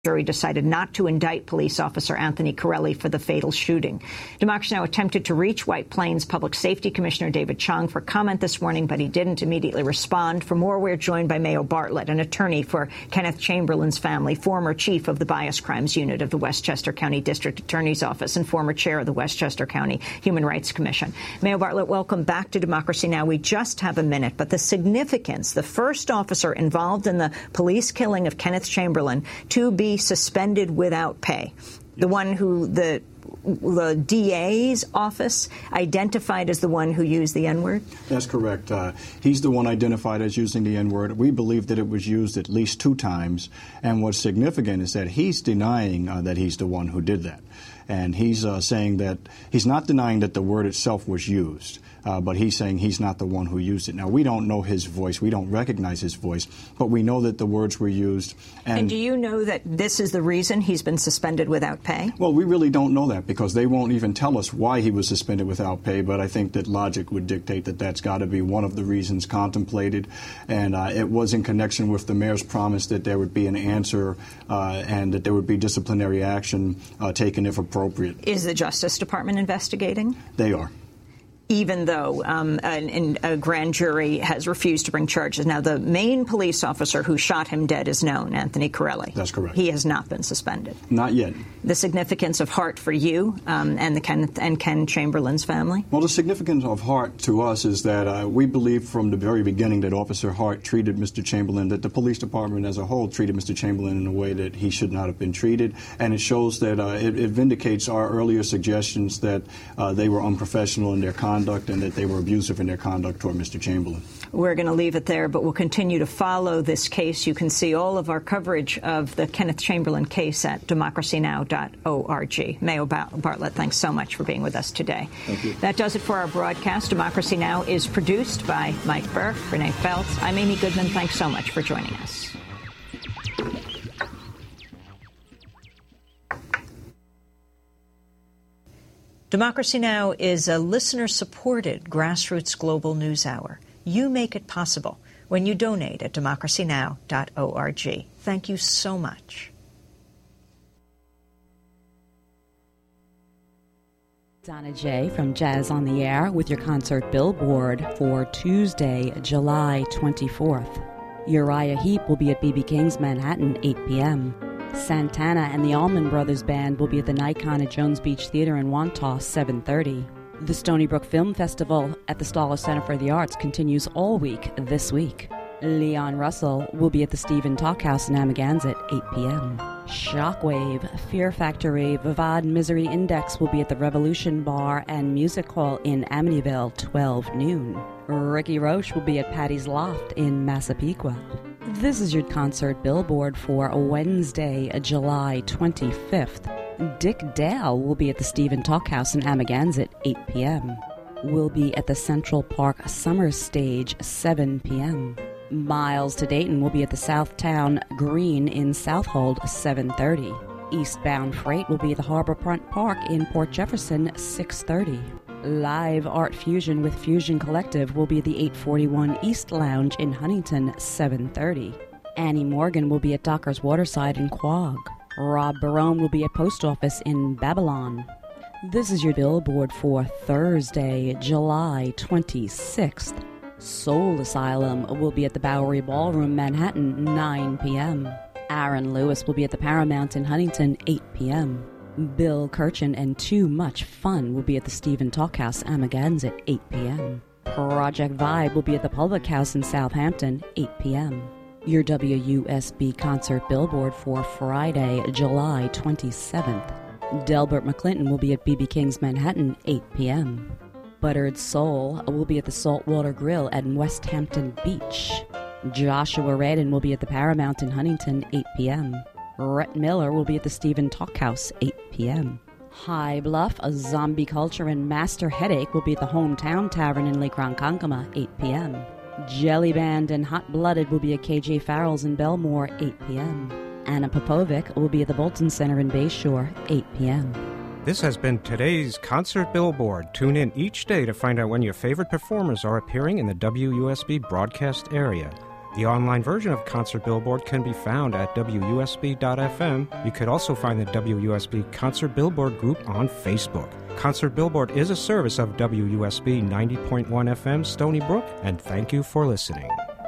jury decided not to indict police officer Anthony Corelli for the fatal shooting. Democracy Now! Attempted to reach White Plains Public Safety Commissioner David Chung for comment this morning, but he didn't immediately respond. For more, we're joined by Mayo Bartlett, an attorney for Kenneth Chamberlain's family, former chief of the Bias Crimes Unit of the Westchester County District Attorney's Office, and former chair of the Westchester County Human Rights Commission. Mayo Bartlett, welcome back to Democracy Now! We just have a minute, but the significance, the first officer involved in the police killing of Kenneth Chamberlain to be suspended without pay. The one who the DA's office identified as the one who used the N-word? That's correct. He's the one identified as using the N-word. We believe that it was used at least 2 times. And what's significant is that he's denying that he's the one who did that. And he's saying that he's not denying that the word itself was used. But he's saying he's not the one who used it. Now, we don't know his voice. We don't recognize his voice. But we know that the words were used. And do you know that this is the reason he's been suspended without pay? Well, we really don't know that because they won't even tell us why he was suspended without pay. But I think that logic would dictate that that's got to be one of the reasons contemplated. And it was in connection with the mayor's promise that there would be an answer and that there would be disciplinary action taken if appropriate. Is the Justice Department investigating? They are. Even though a grand jury has refused to bring charges. Now, the main police officer who shot him dead is known, Anthony Corelli. That's correct. He has not been suspended. Not yet. The significance of Hart for you and Ken Chamberlain's family? Well, the significance of Hart to us is that we believe from the very beginning that Officer Hart treated Mr. Chamberlain, that the police department as a whole treated Mr. Chamberlain in a way that he should not have been treated. And it shows that it vindicates our earlier suggestions that they were unprofessional in their conduct and that they were abusive in their conduct toward Mr. Chamberlain. We're going to leave it there, but we'll continue to follow this case. You can see all of our coverage of the Kenneth Chamberlain case at democracynow.org. Mayo Bartlett, thanks so much for being with us today. Thank you. That does it for our broadcast. Democracy Now! Is produced by Mike Burke, Renee Feltz. I'm Amy Goodman. Thanks so much for joining us. Democracy Now! Is a listener-supported grassroots global news hour. You make it possible when you donate at democracynow.org. Thank you so much. Donna J. from Jazz on the Air with your concert billboard for Tuesday, July 24th. Uriah Heep will be at B.B. King's Manhattan, 8 p.m. Santana and the Allman Brothers Band will be at the Nikon at Jones Beach Theater in Wantagh, 7:30. The Stony Brook Film Festival at the Stoller Center for the Arts continues all week this week. Leon Russell will be at the Stephen Talk House in Amagansett, 8 p.m. Shockwave, Fear Factory, Vivad Misery Index will be at the Revolution Bar and Music Hall in Amityville, 12 noon. Ricky Roche will be at Patty's Loft in Massapequa. This is your concert billboard for Wednesday, July 25th. Dick Dale will be at the Stephen Talk House in Amagansett, 8 p.m. We'll be at the Central Park Summer Stage, 7 p.m. Miles to Dayton will be at the Southtown Green in Southold, 7:30. Eastbound Freight will be at the Harborfront Park in Port Jefferson, 6:30. Live Art Fusion with Fusion Collective will be at the 841 East Lounge in Huntington, 7:30. Annie Morgan will be at Docker's Waterside in Quogue. Rob Barone will be at Post Office in Babylon. This is your billboard for Thursday, July 26th. Soul Asylum will be at the Bowery Ballroom, Manhattan, 9 p.m. Aaron Lewis will be at the Paramount in Huntington, 8 p.m. Bill Kirchen and Too Much Fun will be at the Stephen Talk House, Amagansett, 8 p.m. Project Vibe will be at the Public House in Southampton, 8 p.m. Your WUSB concert billboard for Friday, July 27th. Delbert McClinton will be at B.B. King's Manhattan, 8 p.m. Buttered Soul will be at the Saltwater Grill at West Hampton Beach. Joshua Radin will be at the Paramount in Huntington, 8 p.m. Rhett Miller will be at the Stephen Talk House, 8 p.m. High Bluff, a Zombie Culture and Master Headache will be at the Hometown Tavern in Lake Ronkonkoma, 8 p.m. Jelly Band and Hot Blooded will be at KJ Farrell's in Belmore, 8 p.m. Anna Popovic will be at the Bolton Center in Bayshore, 8 p.m. This has been today's concert billboard. Tune in each day to find out when your favorite performers are appearing in the WUSB broadcast area. The online version of Concert Billboard can be found at WUSB.FM. You could also find the WUSB Concert Billboard group on Facebook. Concert Billboard is a service of WUSB 90.1 FM Stony Brook, and thank you for listening.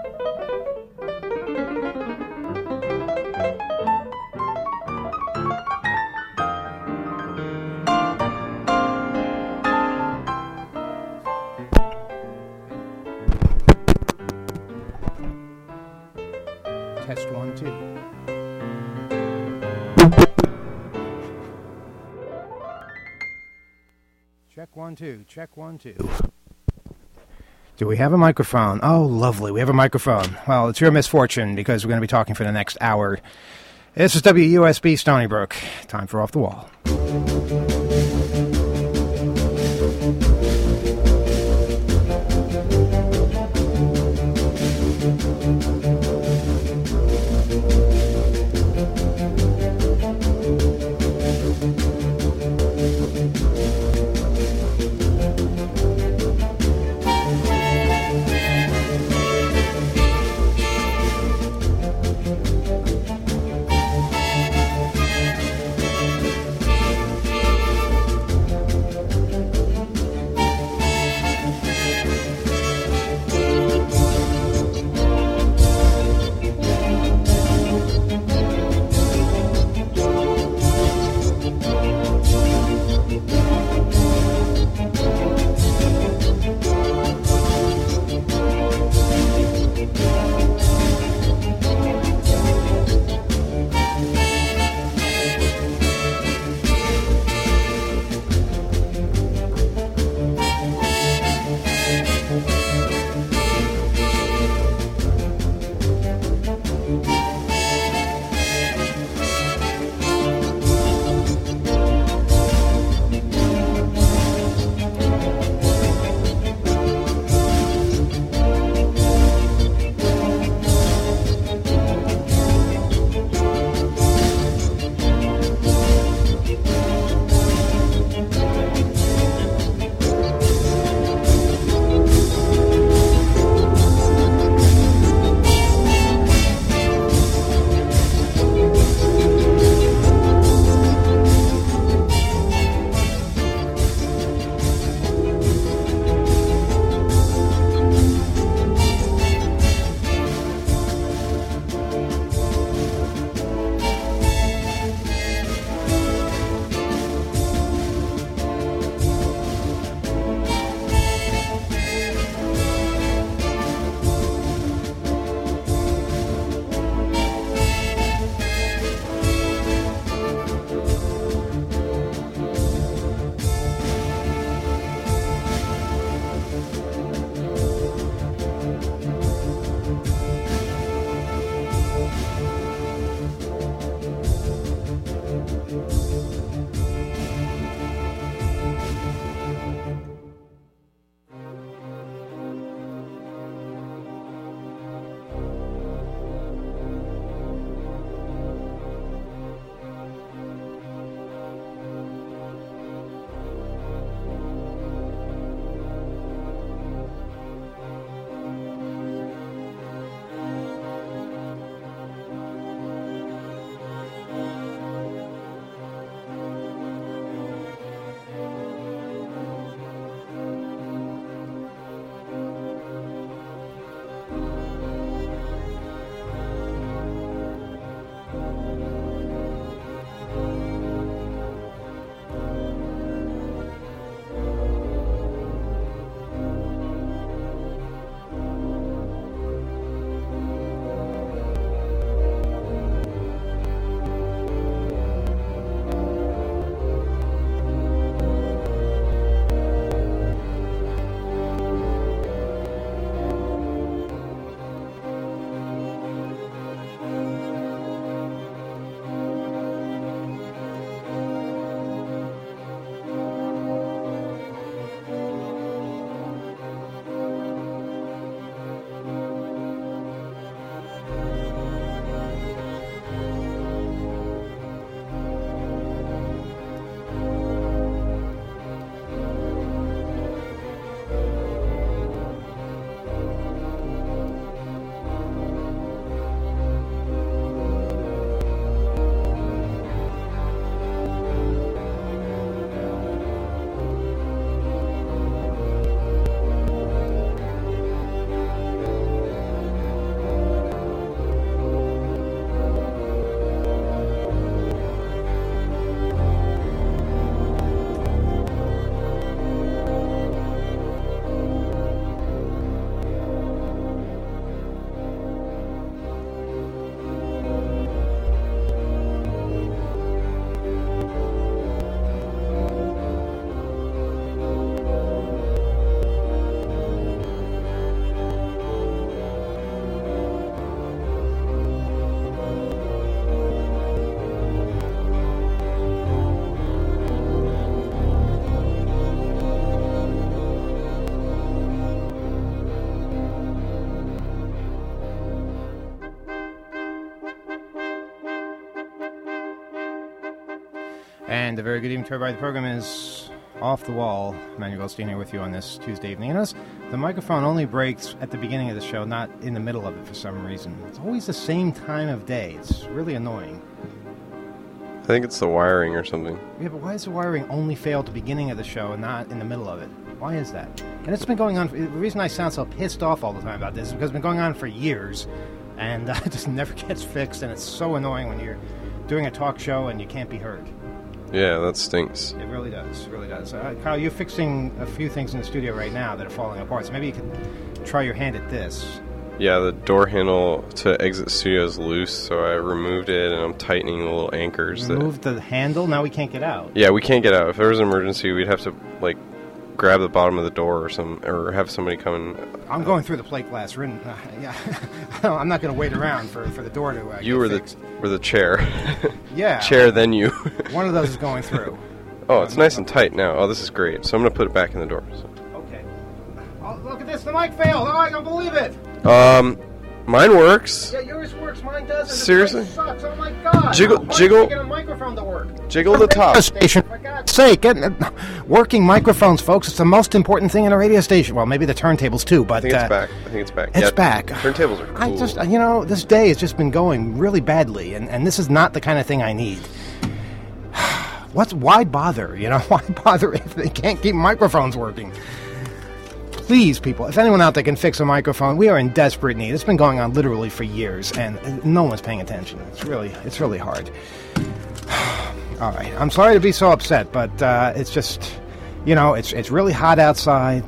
Test 1, 2. Check 1, 2. Check 1, 2. Do we have a microphone? Oh, lovely. We have a microphone. Well, it's your misfortune because we're going to be talking for the next hour. This is WUSB Stony Brook. Time for Off the Wall. And a very good evening to everybody. The program is Off the Wall. Manuel Goldstein here with you on this Tuesday evening. And notice the microphone only breaks at the beginning of the show, not in the middle of it for some reason. It's always the same time of day. It's really annoying. I think it's the wiring or something. Yeah, but why does the wiring only fail at the beginning of the show and not in the middle of it? Why is that? And it's been going on. The reason I sound so pissed off all the time about this is because it's been going on for years, and it just never gets fixed, and it's so annoying when you're doing a talk show and you can't be heard. Yeah, that stinks. It really does. It really does. Kyle, you're fixing a few things in the studio right now that are falling apart, so maybe you can try your hand at this. Yeah, the door handle to exit the studio is loose, so I removed it, and I'm tightening the little anchors. Removed the handle? Now we can't get out. Yeah, we can't get out. If there was an emergency, we'd have to, like, grab the bottom of the door or have somebody come in. I'm going through the plate glass. Yeah, I'm not going to wait around for the door to you were fixed. the chair. Yeah. Chair, then you. One of those is going through. Oh, it's nice and tight now. Oh, this is great. So I'm going to put it back in the door. So. Okay. Oh, look at this. The mic failed. Oh, I don't believe it. Mine works. Yeah, yours works. Mine doesn't. Seriously? This place sucks. Oh my god. Jiggle. Why can't I get a microphone to work? Jiggle the top. Station. For God's sake, working microphones, folks. It's the most important thing in a radio station. Well, maybe the turntables too, but I think it's back. It's back. Turntables are cool. I just, this day has just been going really badly, and this is not the kind of thing I need. Why bother? Why bother if they can't keep microphones working? Please, people, if anyone out there can fix a microphone, we are in desperate need. It's been going on literally for years, and no one's paying attention. It's really hard. All right, I'm sorry to be so upset, but it's just, it's really hot outside.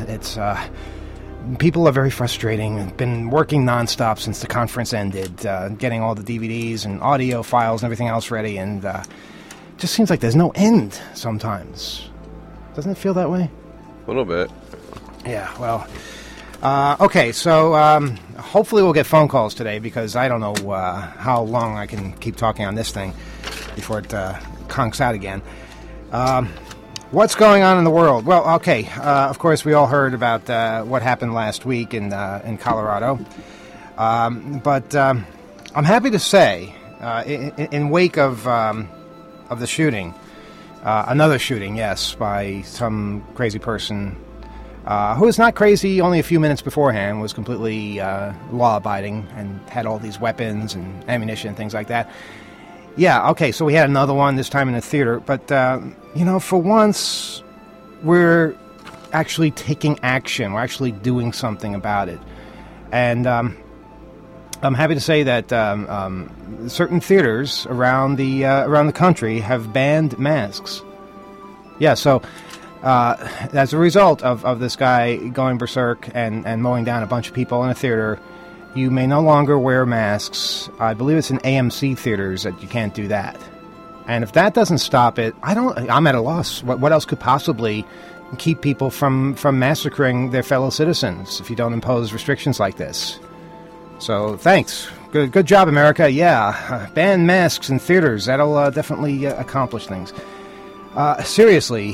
People are very frustrating. Been working nonstop since the conference ended, getting all the DVDs and audio files and everything else ready, and it just seems like there's no end sometimes. Doesn't it feel that way? A little bit. Yeah, well, okay, so hopefully we'll get phone calls today because I don't know how long I can keep talking on this thing before it conks out again. What's going on in the world? Well, okay, of course we all heard about what happened last week in Colorado, but I'm happy to say, in wake of the shooting, another shooting, yes, by some crazy person who was not crazy only a few minutes beforehand, was completely law-abiding and had all these weapons and ammunition and things like that. Yeah, okay, so we had another one, this time in the theater, but, for once, we're actually taking action. We're actually doing something about it. And I'm happy to say that certain theaters around the country have banned masks. Yeah, so as a result of this guy going berserk and mowing down a bunch of people in a theater, you may no longer wear masks. I believe it's in AMC theaters that you can't do that. And if that doesn't stop it, I'm at a loss. What else could possibly keep people from massacring their fellow citizens if you don't impose restrictions like this? So thanks. Good job, America. Yeah, ban masks in theaters. That'll definitely accomplish things. Seriously,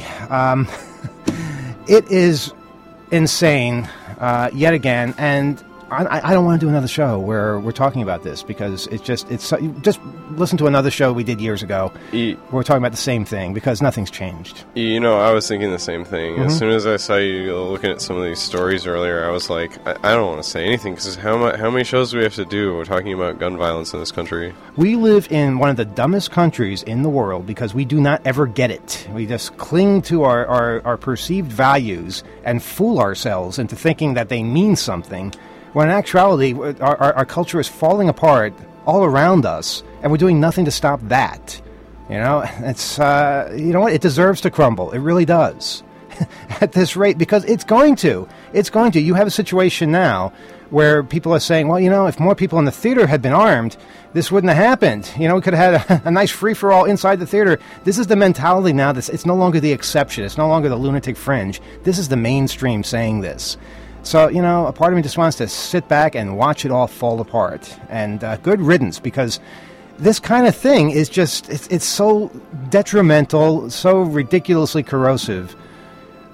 it is insane yet again, and I don't want to do another show where we're talking about this because just listen to another show we did years ago. We're talking about the same thing because nothing's changed. I was thinking the same thing. Mm-hmm. As soon as I saw you looking at some of these stories earlier, I was like, I don't want to say anything because how many shows do we have to do? We're talking about gun violence in this country. We live in one of the dumbest countries in the world because we do not ever get it. We just cling to our perceived values and fool ourselves into thinking that they mean something. When in actuality, our culture is falling apart all around us, and we're doing nothing to stop that. It's it deserves to crumble. It really does. At this rate, because it's going to. You have a situation now where people are saying, well, if more people in the theater had been armed, this wouldn't have happened. We could have had a nice free-for-all inside the theater. This is the mentality now. It's no longer the exception. It's no longer the lunatic fringe. This is the mainstream saying this. So, a part of me just wants to sit back and watch it all fall apart. And good riddance, because this kind of thing is just, it's so detrimental, so ridiculously corrosive.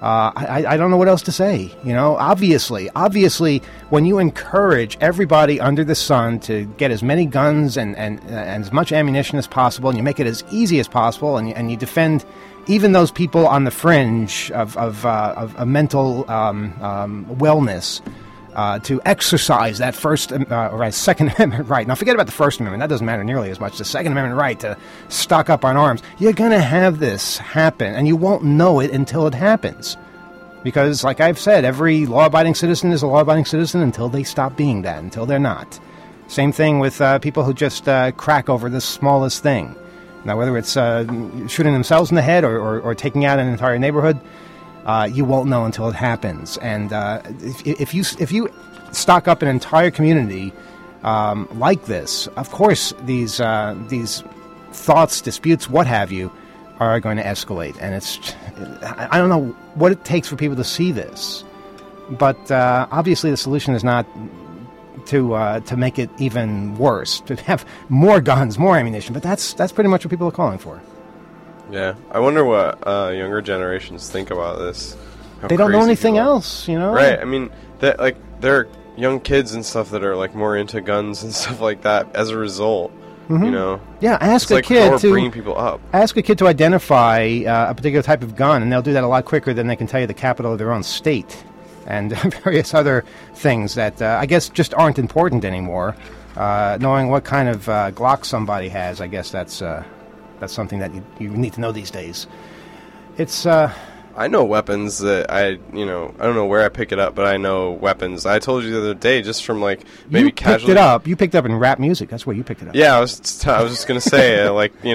I don't know what else to say. Obviously, when you encourage everybody under the sun to get as many guns and as much ammunition as possible, and you make it as easy as possible, and you defend even those people on the fringe of mental wellness to exercise that Second Amendment right. Now, forget about the First Amendment. That doesn't matter nearly as much. The Second Amendment right to stock up on arms. You're going to have this happen, and you won't know it until it happens. Because, like I've said, every law-abiding citizen is a law-abiding citizen until they stop being that, until they're not. Same thing with people who just crack over the smallest thing. Now, whether it's shooting themselves in the head or taking out an entire neighborhood, you won't know until it happens. And if you stock up an entire community like this, of course these thoughts, disputes, what have you, are going to escalate. And I don't know what it takes for people to see this, but obviously the solution is not to make it even worse, to have more guns, more ammunition. But that's pretty much what people are calling for. Yeah, I wonder what younger generations think about this. They don't know anything else, Right. I mean, there are young kids and stuff that are like more into guns and stuff like that as a result. Mm-hmm. Yeah, ask a kid to bringing people up. Ask a kid to identify a particular type of gun, and they'll do that a lot quicker than they can tell you the capital of their own state and various other things that I guess just aren't important anymore. Knowing what kind of Glock somebody has, I guess that's something that you need to know these days. It's I know weapons that I don't know where I pick it up, but I know weapons. I told you the other day, just from maybe casually. You picked it up in rap music. That's where you picked it up. Yeah, I was just gonna say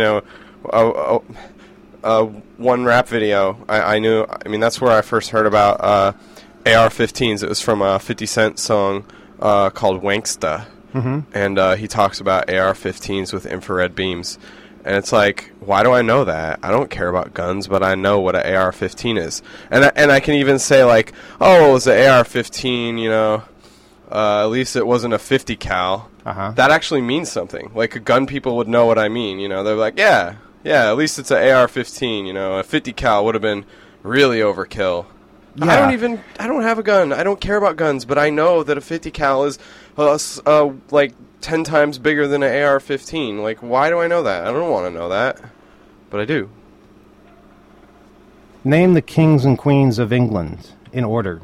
one rap video. I knew. I mean, that's where I first heard about AR-15s. It was from a 50 Cent song called Wanksta, and he talks about AR-15s with infrared beams. And it's like, why do I know that? I don't care about guns, but I know what an AR-15 is. And I can even say, like, oh, it was an AR-15, at least it wasn't a 50 cal. Uh-huh. That actually means something. Like, gun people would know what I mean, They're like, yeah, at least it's an AR-15, a 50 cal would have been really overkill. Yeah. I don't have a gun. I don't care about guns, but I know that a 50 cal is, 10 times bigger than an AR-15. Like, why do I know that? I don't want to know that, but I do. Name the kings and queens of England in order.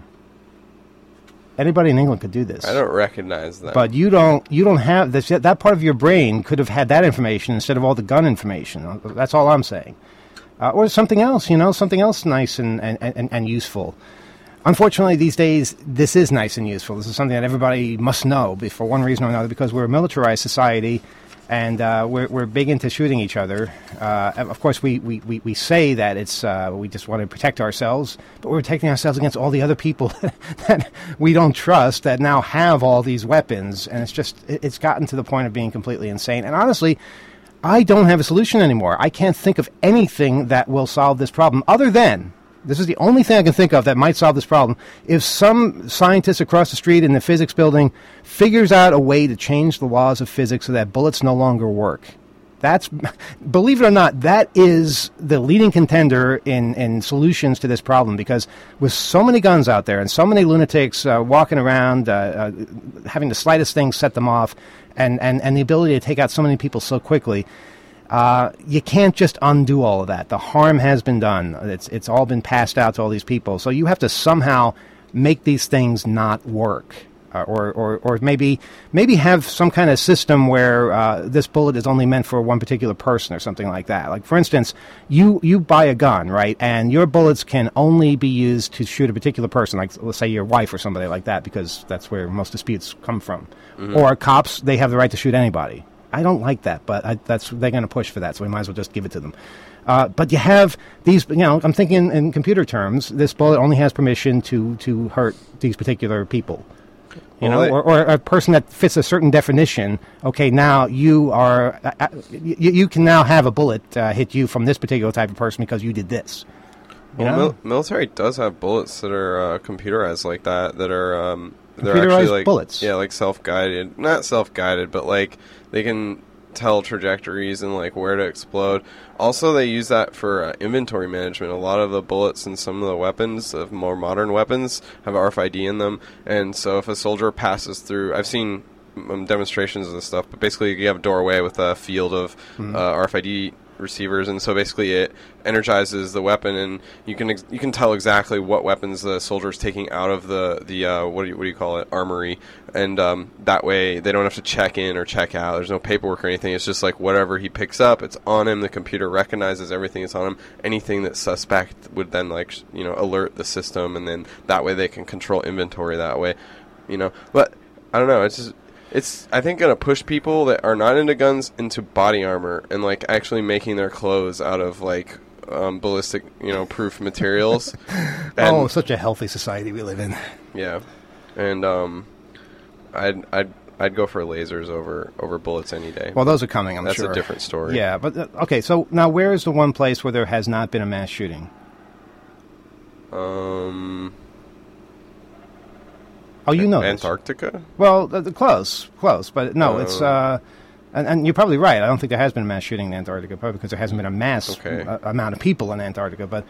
Anybody in England could do this. I don't recognize that. But you don't have this. That part of your brain could have had that information instead of all the gun information. That's all I'm saying. Or something else, something else nice and useful. Unfortunately, these days, this is nice and useful. This is something that everybody must know for one reason or another, because we're a militarized society, and we're big into shooting each other. Of course, we say that we just want to protect ourselves, but we're protecting ourselves against all the other people that we don't trust that now have all these weapons, and it's gotten to the point of being completely insane. And honestly, I don't have a solution anymore. I can't think of anything that will solve this problem other than... This is the only thing I can think of that might solve this problem. If some scientist across the street in the physics building figures out a way to change the laws of physics so that bullets no longer work, believe it or not, that is the leading contender in solutions to this problem, because with so many guns out there and so many lunatics walking around, having the slightest thing set them off, and the ability to take out so many people so quickly, you can't just undo all of that. The harm has been done. It's all been passed out to all these people. So you have to somehow make these things not work, or maybe have some kind of system where this bullet is only meant for one particular person or something like that. Like, for instance, you buy a gun, right, and your bullets can only be used to shoot a particular person, like let's say your wife or somebody like that, because that's where most disputes come from. Mm-hmm. Or cops, they have the right to shoot anybody. I don't like that, but they're going to push for that, so we might as well just give it to them. But you have these, I'm thinking in computer terms, this bullet only has permission to hurt these particular people. Or a person that fits a certain definition. Okay, now you are, you can now have a bullet hit you from this particular type of person because you did this. Military does have bullets that are computerized like that are... they're computerized actually like bullets. Yeah, like self-guided. Not self-guided, but like they can tell trajectories and like where to explode. Also, they use that for inventory management. A lot of the bullets in some of the weapons, of more modern weapons, have RFID in them, and so if a soldier passes through, I've seen demonstrations and stuff, but basically you have a doorway with a field of RFID receivers, and so basically it energizes the weapon, and you can tell exactly what weapons the soldier is taking out of the what do you call it, armory, and that way they don't have to check in or check out. There's no paperwork or anything. It's just like whatever he picks up, it's on him. The computer recognizes everything that's on him. Anything that's suspect would then alert the system, and then that way they can control inventory that way, But I don't know. It's I think going to push people that are not into guns into body armor and like actually making their clothes out of like ballistic proof materials. And, such a healthy society we live in. Yeah, and I'd go for lasers over bullets any day. Well, those are coming. I'm sure that's a different story. Yeah, but okay. So now, where is the one place where there has not been a mass shooting? Oh, you know Antarctica? This. Well, close, but no, it's and you're probably right. I don't think there has been a mass shooting in Antarctica, probably because there hasn't been a mass amount of people in Antarctica. But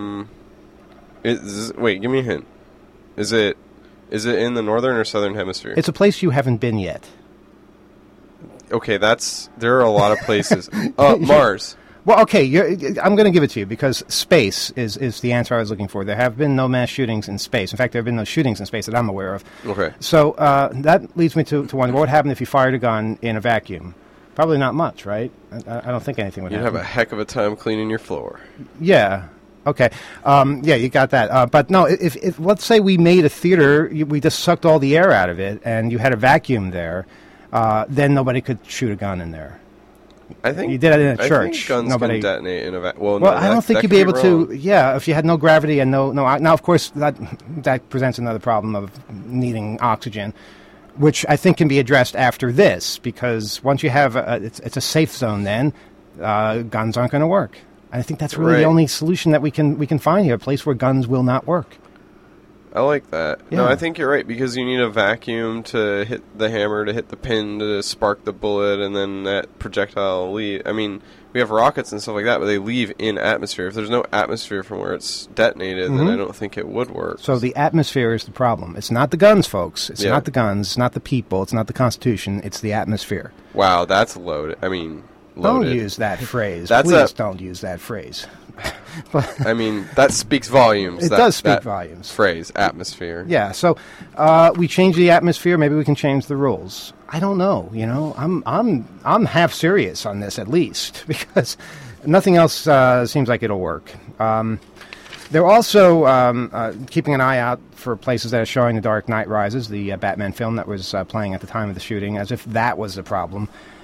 wait, give me a hint. Is it in the northern or southern hemisphere? It's a place you haven't been yet. Okay, there are a lot of places. Mars. Well, okay, I'm going to give it to you because space is the answer I was looking for. There have been no mass shootings in space. In fact, there have been no shootings in space that I'm aware of. Okay. So that leads me to wonder what would happen if you fired a gun in a vacuum. Probably not much, right? I don't think anything would happen. You'd have a heck of a time cleaning your floor. Yeah. Okay. Yeah, you got that. But no, if let's say we made a theater, we just sucked all the air out of it, and you had a vacuum there, then nobody could shoot a gun in there. I think you did it in a church. I think guns can detonate in a vacuum. Well, no, I don't think you'd be able to. Yeah, if you had no gravity and no. Now, of course, that presents another problem of needing oxygen, which I think can be addressed after this, because once you have it's a safe zone, then guns aren't going to work. And I think that's really the only solution that we can find here, a place where guns will not work. I like that. Yeah. No, I think you're right, because you need a vacuum to hit the hammer, to hit the pin, to spark the bullet, and then that projectile will leave. I mean, we have rockets and stuff like that, but they leave in atmosphere. If there's no atmosphere from where it's detonated, then I don't think it would work. So the atmosphere is the problem. It's not the guns, folks. It's not the guns. It's not the people. It's not the Constitution. It's the atmosphere. Wow, that's loaded. I mean, loaded. Don't use that phrase. Please don't use that phrase. I mean, that speaks volumes. It does speak volumes. Phrase, atmosphere. Yeah, so we change the atmosphere. Maybe we can change the rules. I don't know. I'm half serious on this at least, because nothing else seems like it'll work. They're also keeping an eye out for places that are showing The Dark Knight Rises, the Batman film that was playing at the time of the shooting, as if that was a problem.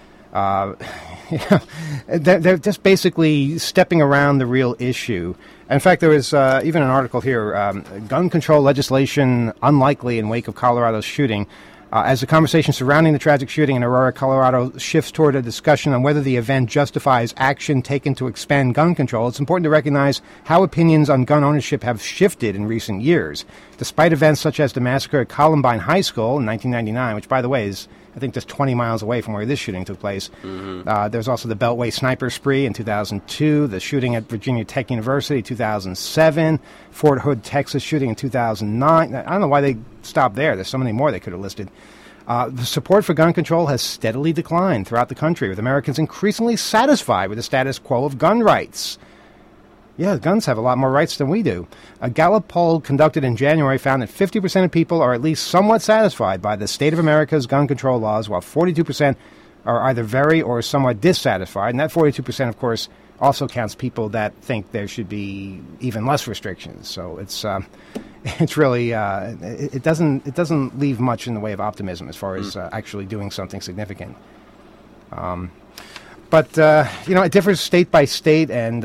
They're just basically stepping around the real issue. In fact, there was even an article here, gun control legislation unlikely in wake of Colorado's shooting. As the conversation surrounding the tragic shooting in Aurora, Colorado shifts toward a discussion on whether the event justifies action taken to expand gun control, it's important to recognize how opinions on gun ownership have shifted in recent years. Despite events such as the massacre at Columbine High School in 1999, which, by the way, is, I think, just 20 miles away from where this shooting took place. There's also the Beltway sniper spree in 2002, the shooting at Virginia Tech University in 2007, Fort Hood, Texas shooting in 2009. I don't know why they stopped there. There's so many more they could have listed. The support for gun control has steadily declined throughout the country, with Americans increasingly satisfied with the status quo of gun rights. Yeah, guns have a lot more rights than we do. A Gallup poll conducted in January found that 50% of people are at least somewhat satisfied by the state of America's gun control laws, while 42% are either very or somewhat dissatisfied. And that 42%, of course, also counts people that think there should be even less restrictions. So it's really it doesn't leave much in the way of optimism as far as actually doing something significant. But it differs state by state, and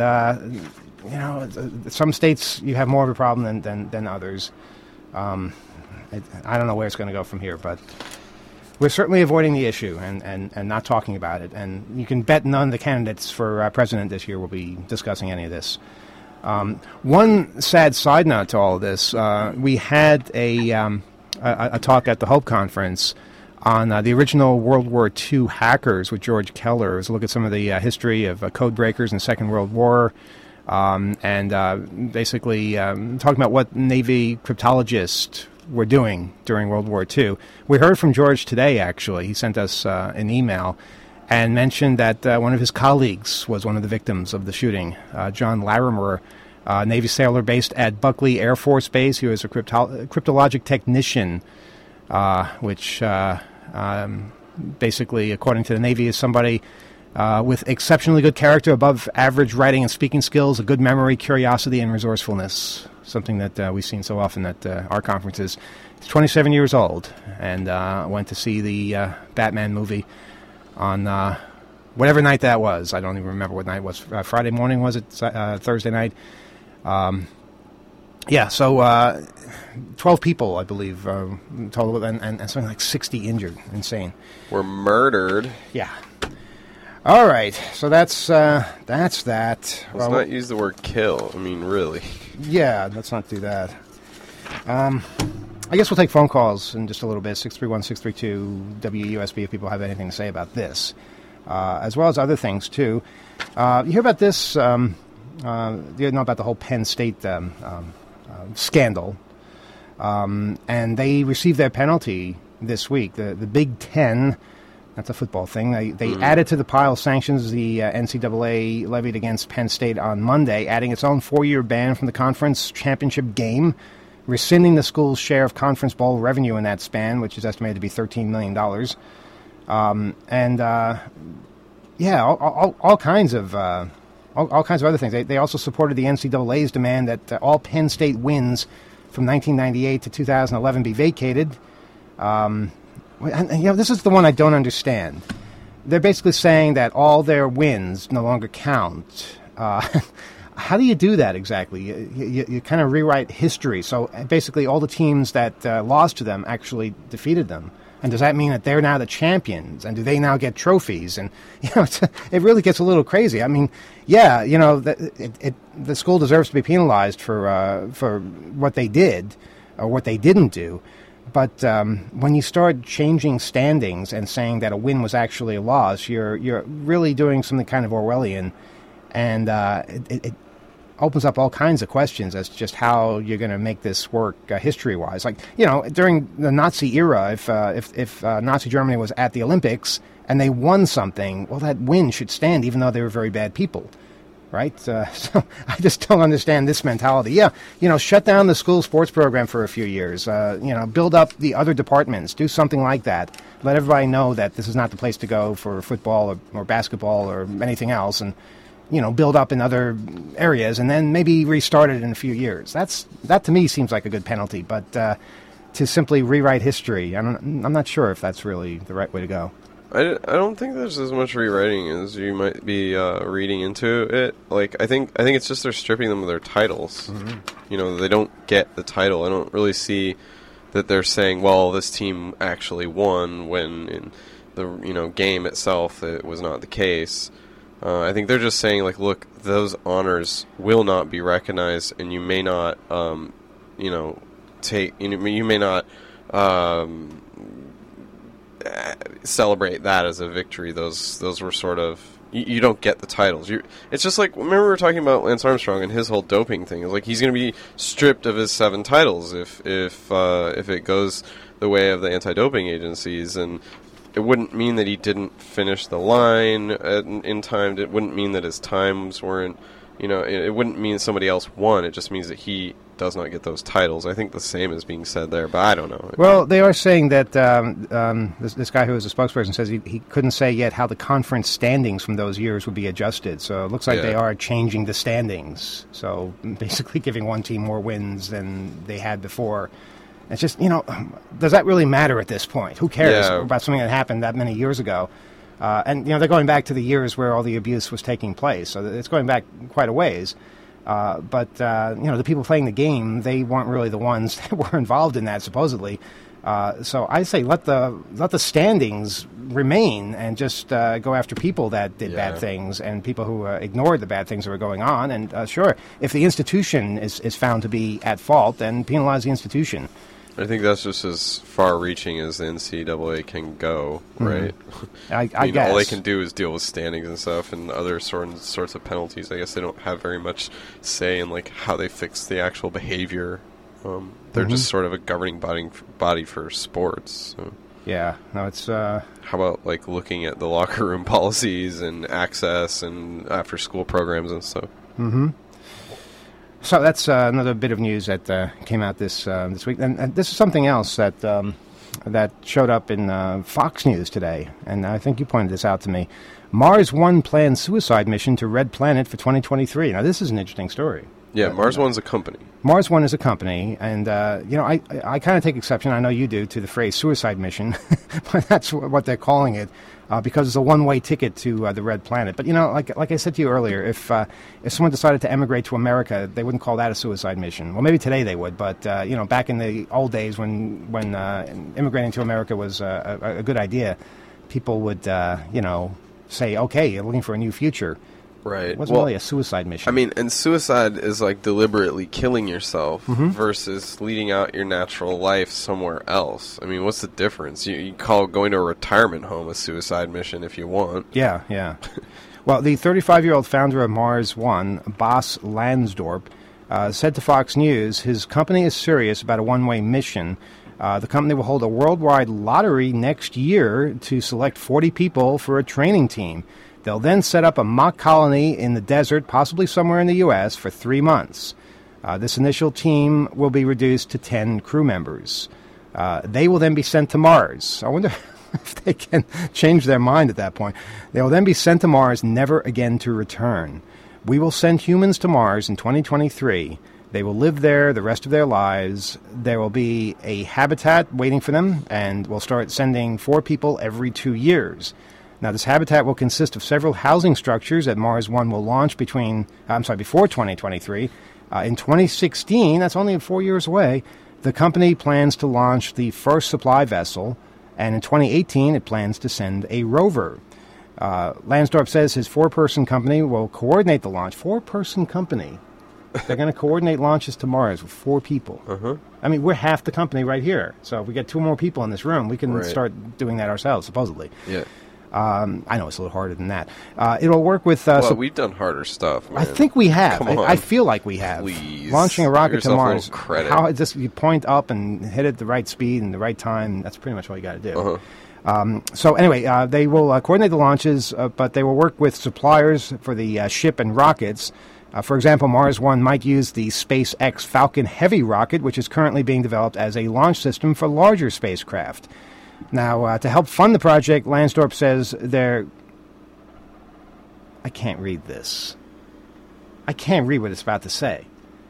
some states you have more of a problem than others. I don't know where it's going to go from here, but we're certainly avoiding the issue and not talking about it. And you can bet none of the candidates for president this year will be discussing any of this. One sad side note to all of this, we had a talk at the Hope Conference on the original World War II hackers with George Keller. It was a look at some of the history of code breakers in the Second World War, and basically talking about what Navy cryptologists were doing during World War II. We heard from George today, actually. He sent us an email and mentioned that one of his colleagues was one of the victims of the shooting, John Larimer, Navy sailor based at Buckley Air Force Base. He was a cryptologic technician, which basically, according to the Navy, is somebody with exceptionally good character, above average writing and speaking skills, a good memory, curiosity, and resourcefulness, something that we've seen so often at our conferences. He's 27 years old and went to see the Batman movie on whatever night that was. I don't even remember what night it was. Friday morning, was it? Thursday night? So 12 people, I believe, total, and something like 60 injured. Insane. Were murdered. Yeah. All right, so that's that. Let's not use the word kill. I mean, really. Yeah, let's not do that. I guess we'll take phone calls in just a little bit, 631-632-WUSB, if people have anything to say about this, as well as other things, too. You hear about this, you know about the whole Penn State scandal, and they received their penalty this week. The Big Ten, that's a football thing, they added to the pile of sanctions the NCAA levied against Penn State on Monday, adding its own 4-year ban from the conference championship game, rescinding the school's share of conference bowl revenue in that span, which is estimated to be $13 million. All kinds of all kinds of other things. They also supported the NCAA's demand that all Penn State wins from 1998 to 2011 be vacated. And this is the one I don't understand. They're basically saying that all their wins no longer count. How do you do that exactly? You kind of rewrite history. So basically all the teams that lost to them actually defeated them. And does that mean that they're now the champions? And do they now get trophies? And it really gets a little crazy. I mean, the school deserves to be penalized for what they did or what they didn't do. But when you start changing standings and saying that a win was actually a loss, you're really doing something kind of Orwellian, and it opens up all kinds of questions as to just how you're going to make this work history-wise. Like, during the Nazi era, if Nazi Germany was at the Olympics and they won something, well, that win should stand even though they were very bad people, right? So I just don't understand this mentality. Yeah, shut down the school sports program for a few years. Build up the other departments. Do something like that. Let everybody know that this is not the place to go for football or basketball or anything else, and build up in other areas, and then maybe restart it in a few years. That to me seems like a good penalty, but to simply rewrite history, I'm not sure if that's really the right way to go. I don't think there's as much rewriting as you might be reading into it. Like, I think it's just they're stripping them of their titles. Mm-hmm. They don't get the title. I don't really see that they're saying, well, this team actually won, when in the game itself it was not the case. I think they're just saying, like, look, those honors will not be recognized, and you may not, you may not celebrate that as a victory. Those were sort of, you don't get the titles. It's just like, remember we were talking about Lance Armstrong and his whole doping thing. It's like he's going to be stripped of his 7 titles if it goes the way of the anti-doping agencies, and it wouldn't mean that he didn't finish the line in time. It wouldn't mean that his times weren't, it wouldn't mean somebody else won. It just means that he does not get those titles. I think the same is being said there, but I don't know. Well, they are saying that this guy who is a spokesperson says he couldn't say yet how the conference standings from those years would be adjusted. So it looks like they are changing the standings. So basically giving one team more wins than they had before. It's just, does that really matter at this point? Who cares about something that happened that many years ago? And they're going back to the years where all the abuse was taking place. So it's going back quite a ways. But the people playing the game, they weren't really the ones that were involved in that, supposedly. So I say let the standings remain and just go after people that did bad things and people who ignored the bad things that were going on. And sure, if the institution is found to be at fault, then penalize the institution. I think that's just as far-reaching as the NCAA can go, right? I mean, guess all they can do is deal with standings and stuff, and other sorts of penalties. I guess they don't have very much say in like how they fix the actual behavior. They're just sort of a governing body for sports. So. Yeah, no, it's... How about, like, looking at the locker room policies and access and after-school programs and stuff? So that's another bit of news that came out this week. And this is something else that that showed up in Fox News today, and I think you pointed this out to me. Mars One plans suicide mission to Red Planet for 2023. Now, this is an interesting story. Yeah, Mars One's a company. Mars One is a company, and I kind of take exception, I know you do, to the phrase suicide mission, but that's what they're calling it, because it's a one-way ticket to the Red Planet. But like I said to you earlier, if someone decided to emigrate to America, they wouldn't call that a suicide mission. Well, maybe today they would, but back in the old days when immigrating to America was a good idea, people would say, okay, you're looking for a new future. Right. It wasn't really a suicide mission. I mean, and suicide is like deliberately killing yourself versus leading out your natural life somewhere else. I mean, what's the difference? You call going to a retirement home a suicide mission if you want. Yeah. Well, the 35-year-old founder of Mars One, Bas Lansdorp, said to Fox News his company is serious about a one-way mission. The company will hold a worldwide lottery next year to select 40 people for a training team. They'll then set up a mock colony in the desert, possibly somewhere in the U.S., for 3 months. This initial team will be reduced to 10 crew members. They will then be sent to Mars. I wonder if they can change their mind at that point. They will then be sent to Mars, never again to return. We will send humans to Mars in 2023. They will live there the rest of their lives. There will be a habitat waiting for them, and we'll start sending 4 people every 2 years. Now, this habitat will consist of several housing structures that Mars One will launch before 2023. In 2016, that's only 4 years away, the company plans to launch the first supply vessel, and in 2018, it plans to send a rover. Lansdorp says his 4-person company will coordinate the launch. 4-person company. They're going to coordinate launches to Mars with 4 people. I mean, we're half the company right here. So if we get 2 more people in this room, we can start doing that ourselves, supposedly. Yeah. I know it's a little harder than that. It'll work with... we've done harder stuff, man. I think we have. Come on. I feel like we have. Please. Launching a rocket to Mars. Credit. How just you point up and hit it at the right speed and the right time. That's pretty much all you got to do. So anyway, they will coordinate the launches, but they will work with suppliers for the ship and rockets. For example, Mars One might use the SpaceX Falcon Heavy rocket, which is currently being developed as a launch system for larger spacecraft. Now, to help fund the project, Lansdorp says I can't read this. I can't read what it's about to say.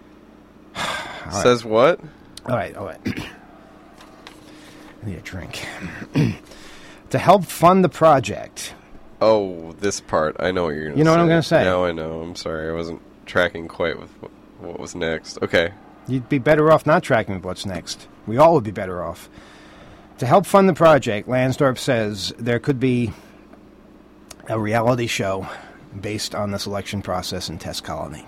Says what? All right. I need a drink. To help fund the project. Oh, this part. I know what you're going to say. You know what I'm going to say? No, I know. I'm sorry. I wasn't tracking quite with what was next. Okay. You'd be better off not tracking with what's next. We all would be better off. To help fund the project, Lansdorp says there could be a reality show based on the selection process and test colony.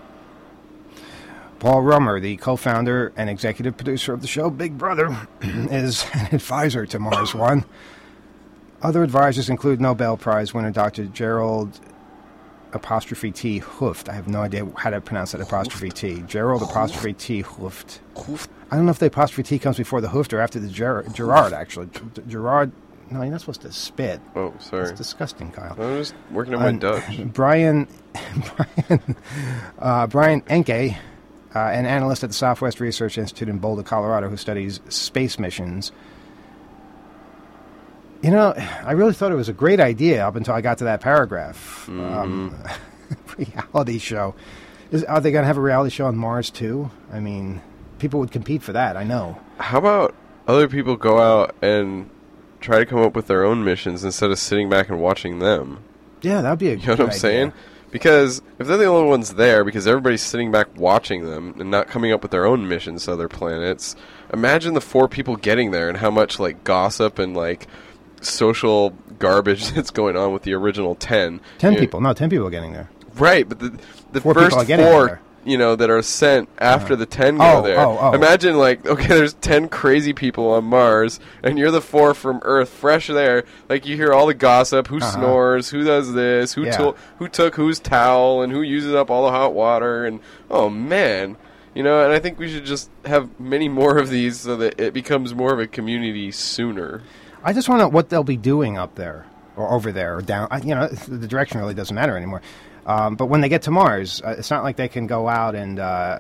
Paul Rummer, the co-founder and executive producer of the show Big Brother, is an advisor to Mars One. Other advisors include Nobel Prize winner Dr. Gerald 'T. Hooft. I have no idea how to pronounce that apostrophe T. Gerald 'T. Hooft. I don't know if the apostrophe T comes before the Hooft or after the Gerard, actually. Gerard, no, you're not supposed to spit. Oh, sorry. It's disgusting, Kyle. I was working on my Dutch. Brian Enke, an analyst at the Southwest Research Institute in Boulder, Colorado, who studies space missions. You know, I really thought it was a great idea up until I got to that paragraph. Reality show. Are they going to have a reality show on Mars, too? I mean, people would compete for that, I know. How about other people go out and try to come up with their own missions instead of sitting back and watching them? Yeah, that would be a good idea. You know what I'm saying? Because if they're the only ones there, because everybody's sitting back watching them and not coming up with their own missions to other planets, imagine the 4 people getting there and how much, like, gossip and, like, social garbage that's going on with the original 10. 10 people. No, 10 people getting there. Right, but the 4 first people are getting 4... there. that are sent after the 10 go there. Imagine, like, okay, there's 10 crazy people on Mars, and you're the 4 from Earth, fresh there. Like, you hear all the gossip, who snores, who does this, who took whose towel, and who uses up all the hot water, and, oh, man. And I think we should just have many more of these so that it becomes more of a community sooner. I just want to know what they'll be doing up there, or over there, or down. The direction really doesn't matter anymore. But when they get to Mars, it's not like they can go out and,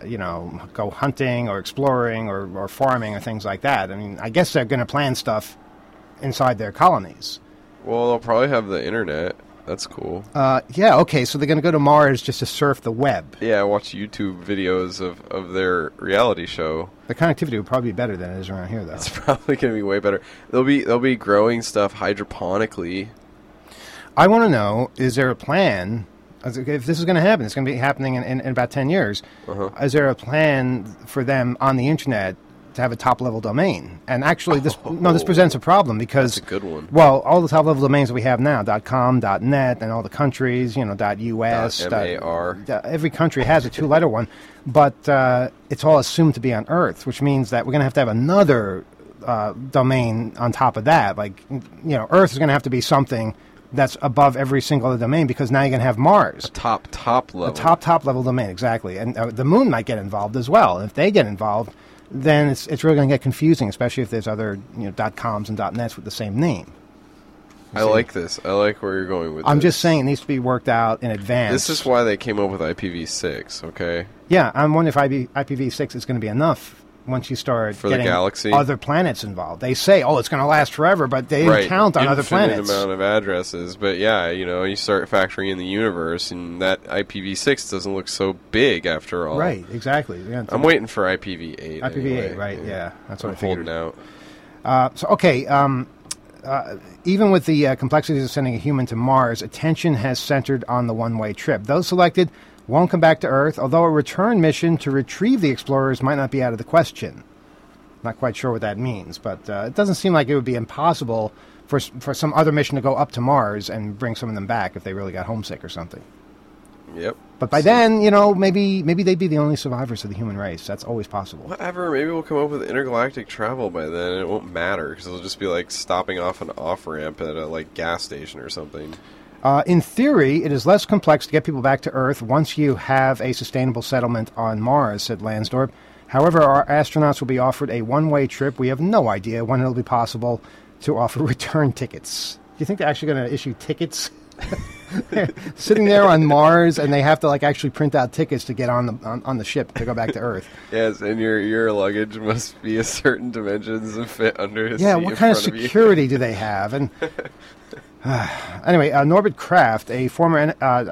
go hunting or exploring or farming or things like that. I mean, I guess they're going to plan stuff inside their colonies. Well, they'll probably have the internet. That's cool. Yeah, okay, so they're going to go to Mars just to surf the web. Yeah, watch YouTube videos of their reality show. The connectivity would probably be better than it is around here, though. It's probably going to be way better. They'll be growing stuff hydroponically. I want to know, is there a plan... If this is going to happen, it's going to be happening in about 10 years. Is there a plan for them on the internet to have a top-level domain? And actually, this presents a problem because... That's a good one. Well, all the top-level domains that we have now, .com, .net, and all the countries, .us... .mar. Every country has a two-letter one, but it's all assumed to be on Earth, which means that we're going to have another domain on top of that. Like, Earth is going to have to be something... that's above every single other domain because now you're going to have Mars. A top level. A top level domain, exactly. And the moon might get involved as well. And if they get involved, then it's really going to get confusing, especially if there's other .coms and .nets with the same name. I like this. I like where you're going with this. I'm just saying it needs to be worked out in advance. This is why they came up with IPv6, okay? Yeah, I'm wondering if IPv6 is going to be enough once you start for getting the galaxy? Other planets involved. They say, it's going to last forever, but they didn't count on other planets. Infinite amount of addresses. But yeah, you start factoring in the universe, and that IPv6 doesn't look so big after all. Right, exactly. I'm waiting for IPv8. IPv8, anyway. right, yeah. That's what I'm I figured. holding out. Even with the complexities of sending a human to Mars, attention has centered on the one-way trip. Those selected won't come back to Earth, although a return mission to retrieve the explorers might not be out of the question. Not quite sure what that means, but it doesn't seem like it would be impossible for some other mission to go up to Mars and bring some of them back if they really got homesick or something. Yep. But by then, maybe they'd be the only survivors of the human race. That's always possible. Whatever. Maybe we'll come up with intergalactic travel by then, and it won't matter because it'll just be like stopping off an off-ramp at a gas station or something. In theory, it is less complex to get people back to Earth once you have a sustainable settlement on Mars, said Lansdorp. However, our astronauts will be offered a one-way trip. We have no idea when it will be possible to offer return tickets. Do you think they're actually going to issue tickets? Sitting there on Mars, and they have to actually print out tickets to get on the ship to go back to Earth. Yes, and your luggage must be a certain dimensions and fit under his seat. Yeah, what kind of security do they have? And anyway, Norbert Kraft, a former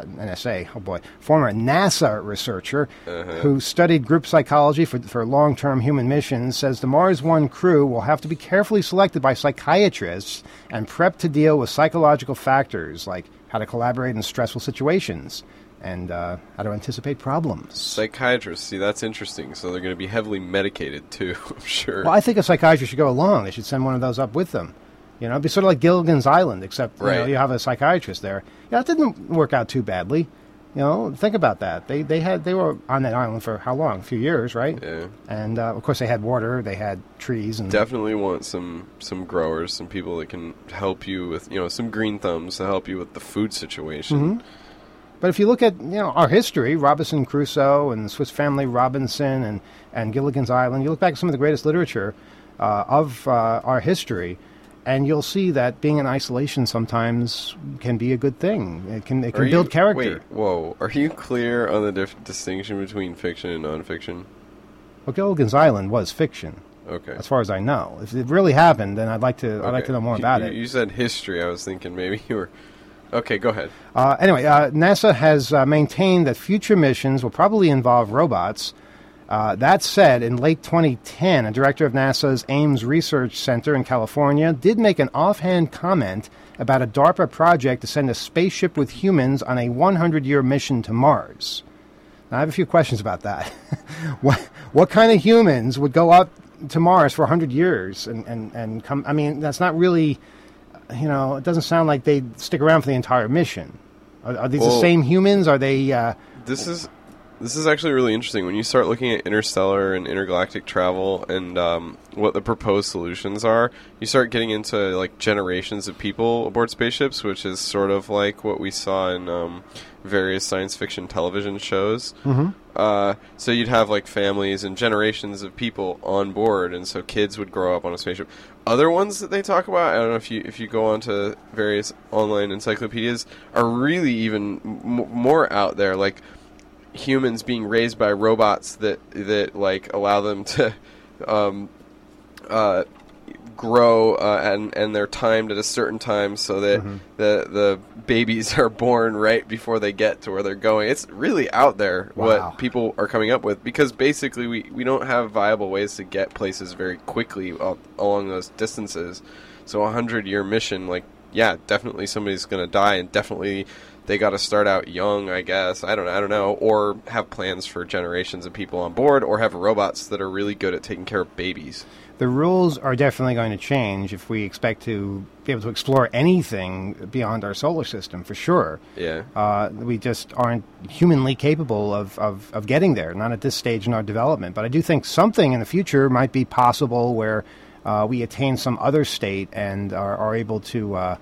former NASA researcher who studied group psychology for long-term human missions, says the Mars One crew will have to be carefully selected by psychiatrists and prepped to deal with psychological factors like how to collaborate in stressful situations and how to anticipate problems. Psychiatrists, see, that's interesting. So they're going to be heavily medicated, too, I'm sure. Well, I think a psychiatrist should go along. They should send one of those up with them. It'd be sort of like Gilligan's Island, except you have a psychiatrist there. Yeah, it didn't work out too badly. Think about that. They were on that island for how long? A few years, right? Yeah. And of course they had water, they had trees, and definitely want some growers, some people that can help you with some green thumbs to help you with the food situation. Mm-hmm. But if you look at our history, Robinson Crusoe and the Swiss Family Robinson and Gilligan's Island, you look back at some of the greatest literature of our history. And you'll see that being in isolation sometimes can be a good thing. It can build character. Wait, whoa. Are you clear on the distinction between fiction and nonfiction? Well, Gilligan's Island was fiction. Okay. As far as I know. If it really happened, then I'd like to know more about it. You said history. I was thinking maybe you were... Okay, go ahead. Anyway, NASA has maintained that future missions will probably involve robots. That said, in late 2010, a director of NASA's Ames Research Center in California did make an offhand comment about a DARPA project to send a spaceship with humans on a 100-year mission to Mars. Now, I have a few questions about that. What kind of humans would go up to Mars for 100 years and come? I mean, that's not really, it doesn't sound like they'd stick around for the entire mission. Are these the same humans? Are they... This is actually really interesting. When you start looking at interstellar and intergalactic travel and what the proposed solutions are, you start getting into like generations of people aboard spaceships, which is sort of like what we saw in various science fiction television shows. So you'd have like families and generations of people on board, and so kids would grow up on a spaceship. Other ones that they talk about, I don't know if you go onto various online encyclopedias, are really even more out there, like humans being raised by robots that like allow them to grow and they're timed at a certain time so that the babies are born right before they get to where they're going. It's really out there what people are coming up with, because basically we don't have viable ways to get places very quickly along those distances. So a 100-year mission, like, yeah, definitely somebody's going to die, and definitely they got to start out young, I guess. I don't know. Or have plans for generations of people on board, or have robots that are really good at taking care of babies. The rules are definitely going to change if we expect to be able to explore anything beyond our solar system, for sure. Yeah. We just aren't humanly capable of getting there, not at this stage in our development. But I do think something in the future might be possible where we attain some other state and are able to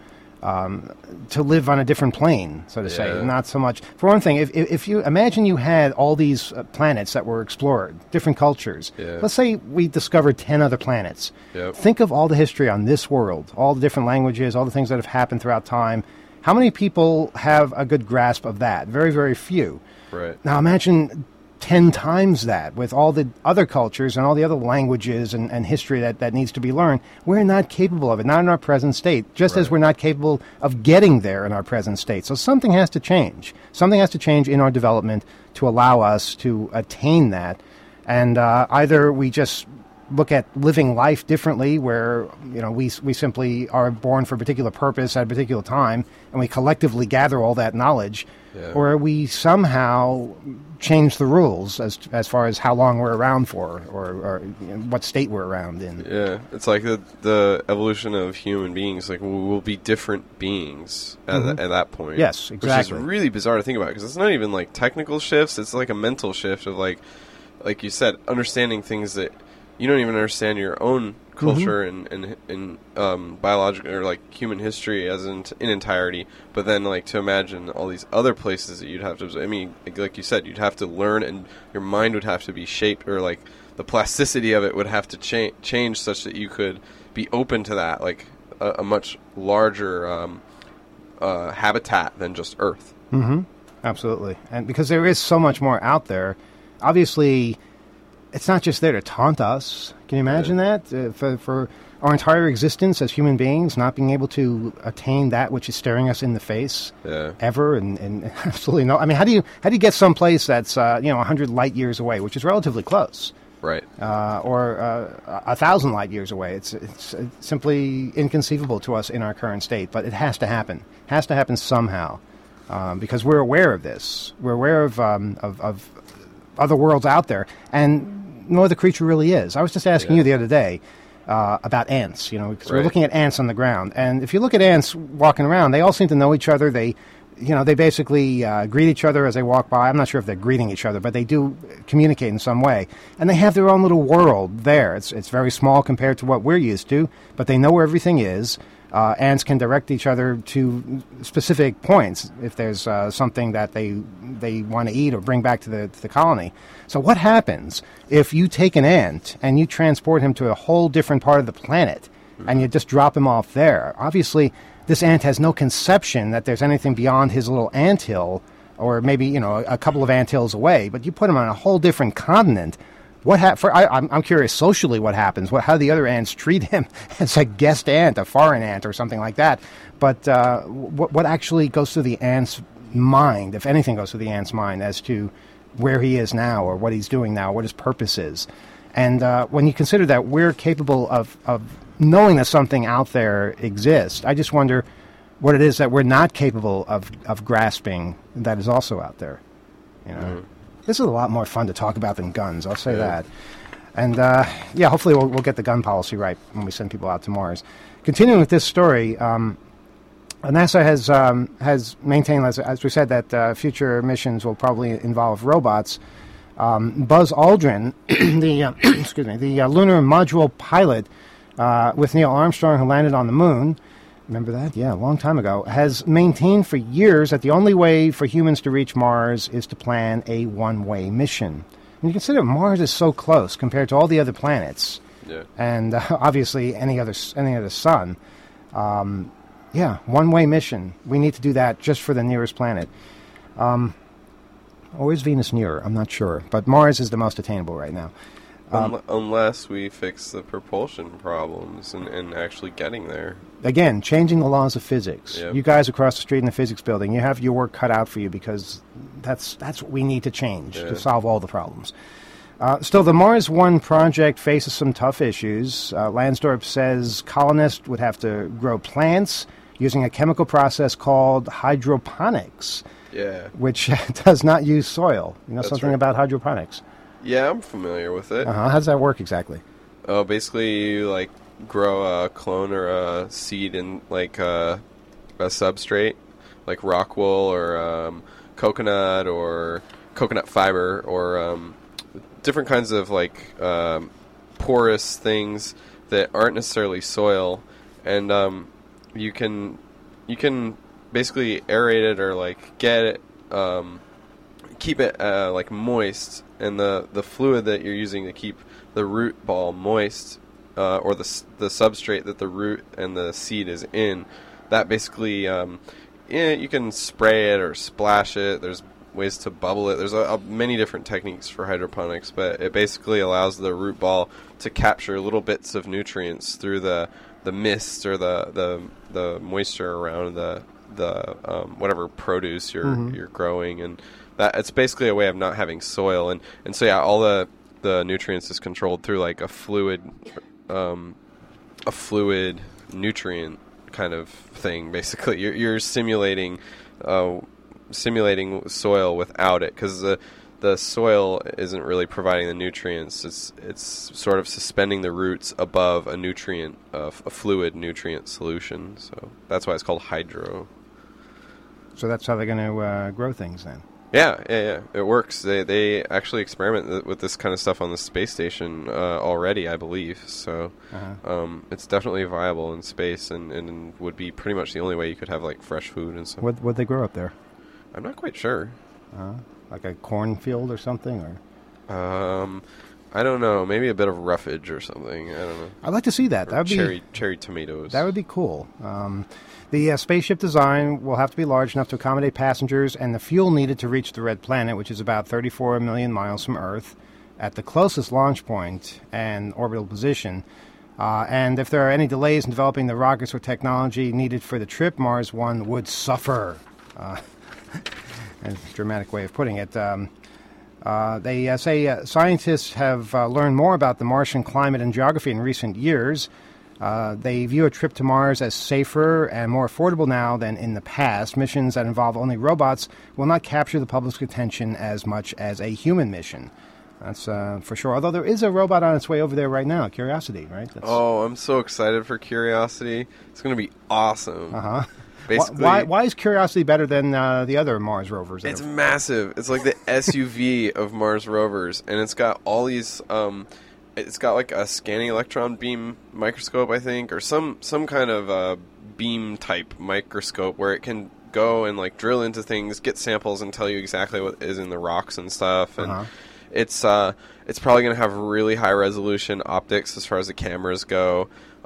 live on a different plane, so to say. Not so much. For one thing, if you imagine you had all these planets that were explored, different cultures. Let's say we discovered 10 other planets. Think of all the history on this world, all the different languages, all the things that have happened throughout time. How many people have a good grasp of that? Very, very few. Right. Now imagine 10 times that with all the other cultures and all the other languages and history that needs to be learned. We're not capable of it, not in our present state, just as we're not capable of getting there in our present state. So something has to change. Something has to change in our development to allow us to attain that. And either we just look at living life differently, where we simply are born for a particular purpose at a particular time, and we collectively gather all that knowledge, or we somehow change the rules as far as how long we're around for, or what state we're around in. Yeah, it's like the evolution of human beings. Like, we'll be different beings at that point. Yes, exactly. Which is really bizarre to think about, because it's not even like technical shifts. It's like a mental shift of like you said, understanding things that you don't even understand your own culture and biological or like human history as in entirety, but then like to imagine all these other places that you'd have to. I mean, like you said, you'd have to learn, and your mind would have to be shaped, or like the plasticity of it would have to change such that you could be open to that, like a much larger habitat than just Earth. Absolutely, and because there is so much more out there, obviously. It's not just there to taunt us. Can you imagine that? For our entire existence as human beings, not being able to attain that which is staring us in the face ever, and absolutely no. I mean, how do you get someplace that's 100 light years away, which is relatively close, right? Or 1,000 light years away? It's simply inconceivable to us in our current state. But it has to happen. It has to happen somehow, because we're aware of this. We're aware of other worlds out there, and no other creature really is. I was just asking you the other day about ants, because we're looking at ants on the ground, and if you look at ants walking around, they all seem to know each other. They basically greet each other as they walk by. I'm not sure if they're greeting each other, but they do communicate in some way, and they have their own little world there. It's very small compared to what we're used to, but they know where everything is. Ants can direct each other to specific points if there's something that they want to eat or bring back to the colony. So what happens if you take an ant and you transport him to a whole different part of the planet and you just drop him off there? Obviously, this ant has no conception that there's anything beyond his little anthill, or maybe a couple of anthills away. But you put him on a whole different continent. I'm curious socially what happens. How the other ants treat him as a guest ant, a foreign ant, or something like that. But what actually goes through the ant's mind, if anything goes through the ant's mind, as to where he is now, or what he's doing now, what his purpose is. And when you consider that we're capable of knowing that something out there exists, I just wonder what it is that we're not capable of grasping that is also out there. This is a lot more fun to talk about than guns, I'll say that. And, hopefully we'll get the gun policy right when we send people out to Mars. Continuing with this story, NASA has maintained, as we said, that future missions will probably involve robots. Buzz Aldrin, the lunar module pilot with Neil Armstrong, who landed on the moon, remember that? Yeah, a long time ago, has maintained for years that the only way for humans to reach Mars is to plan a one-way mission. And you consider Mars is so close compared to all the other planets, and obviously any other sun. One-way mission. We need to do that just for the nearest planet. Or is Venus nearer? I'm not sure. But Mars is the most attainable right now. Unless we fix the propulsion problems and actually getting there. Again, changing the laws of physics. Yep. You guys across the street in the physics building, you have your work cut out for you because that's what we need to change to solve all the problems. Still, the Mars One project faces some tough issues. Lansdorp says colonists would have to grow plants using a chemical process called hydroponics, which does not use soil. You know something about hydroponics? Yeah, I'm familiar with it. How does that work exactly? Oh, basically, you, like, grow a clone or a seed in, like, a substrate, like rock wool or coconut or coconut fiber or different kinds of, like, porous things that aren't necessarily soil. And you can basically aerate it or, like, get it, keep it, like, moist. And the fluid that you're using to keep the root ball moist, or the substrate that the root and the seed is in, that basically, you can spray it or splash it. There's ways to bubble it. There's many different techniques for hydroponics, but it basically allows the root ball to capture little bits of nutrients through the mist or the moisture around the whatever produce you're growing, and that it's basically a way of not having soil, and so all the nutrients is controlled through like a fluid nutrient kind of thing. Basically, you're simulating soil without it, because the soil isn't really providing the nutrients. It's sort of suspending the roots above a fluid nutrient solution. So that's why it's called hydro. So that's how they're going to grow things then. Yeah. It works. They actually experiment with this kind of stuff on the space station already, I believe. So it's definitely viable in space, and would be pretty much the only way you could have like fresh food and stuff. What'd they grow up there? I'm not quite sure. Like a cornfield or something, or? I don't know. Maybe a bit of roughage or something. I don't know. I'd like to see that. That would cherry tomatoes. That would be cool. The spaceship design will have to be large enough to accommodate passengers and the fuel needed to reach the Red Planet, which is about 34 million miles from Earth, at the closest launch point and orbital position. And if there are any delays in developing the rockets or technology needed for the trip, Mars One would suffer. That's a dramatic way of putting it. They say scientists have learned more about the Martian climate and geography in recent years. They view a trip to Mars as safer and more affordable now than in the past. Missions that involve only robots will not capture the public's attention as much as a human mission. That's for sure. Although there is a robot on its way over there right now, Curiosity, right? I'm so excited for Curiosity. It's going to be awesome. Basically, why is Curiosity better than the other Mars rovers? It's massive. It's like the SUV of Mars rovers, and it's got all these... it's got like a scanning electron beam microscope, I think, or some kind of beam type microscope where it can go and like drill into things, get samples, and tell you exactly what is in the rocks and stuff. And it's probably going to have really high resolution optics as far as the cameras go.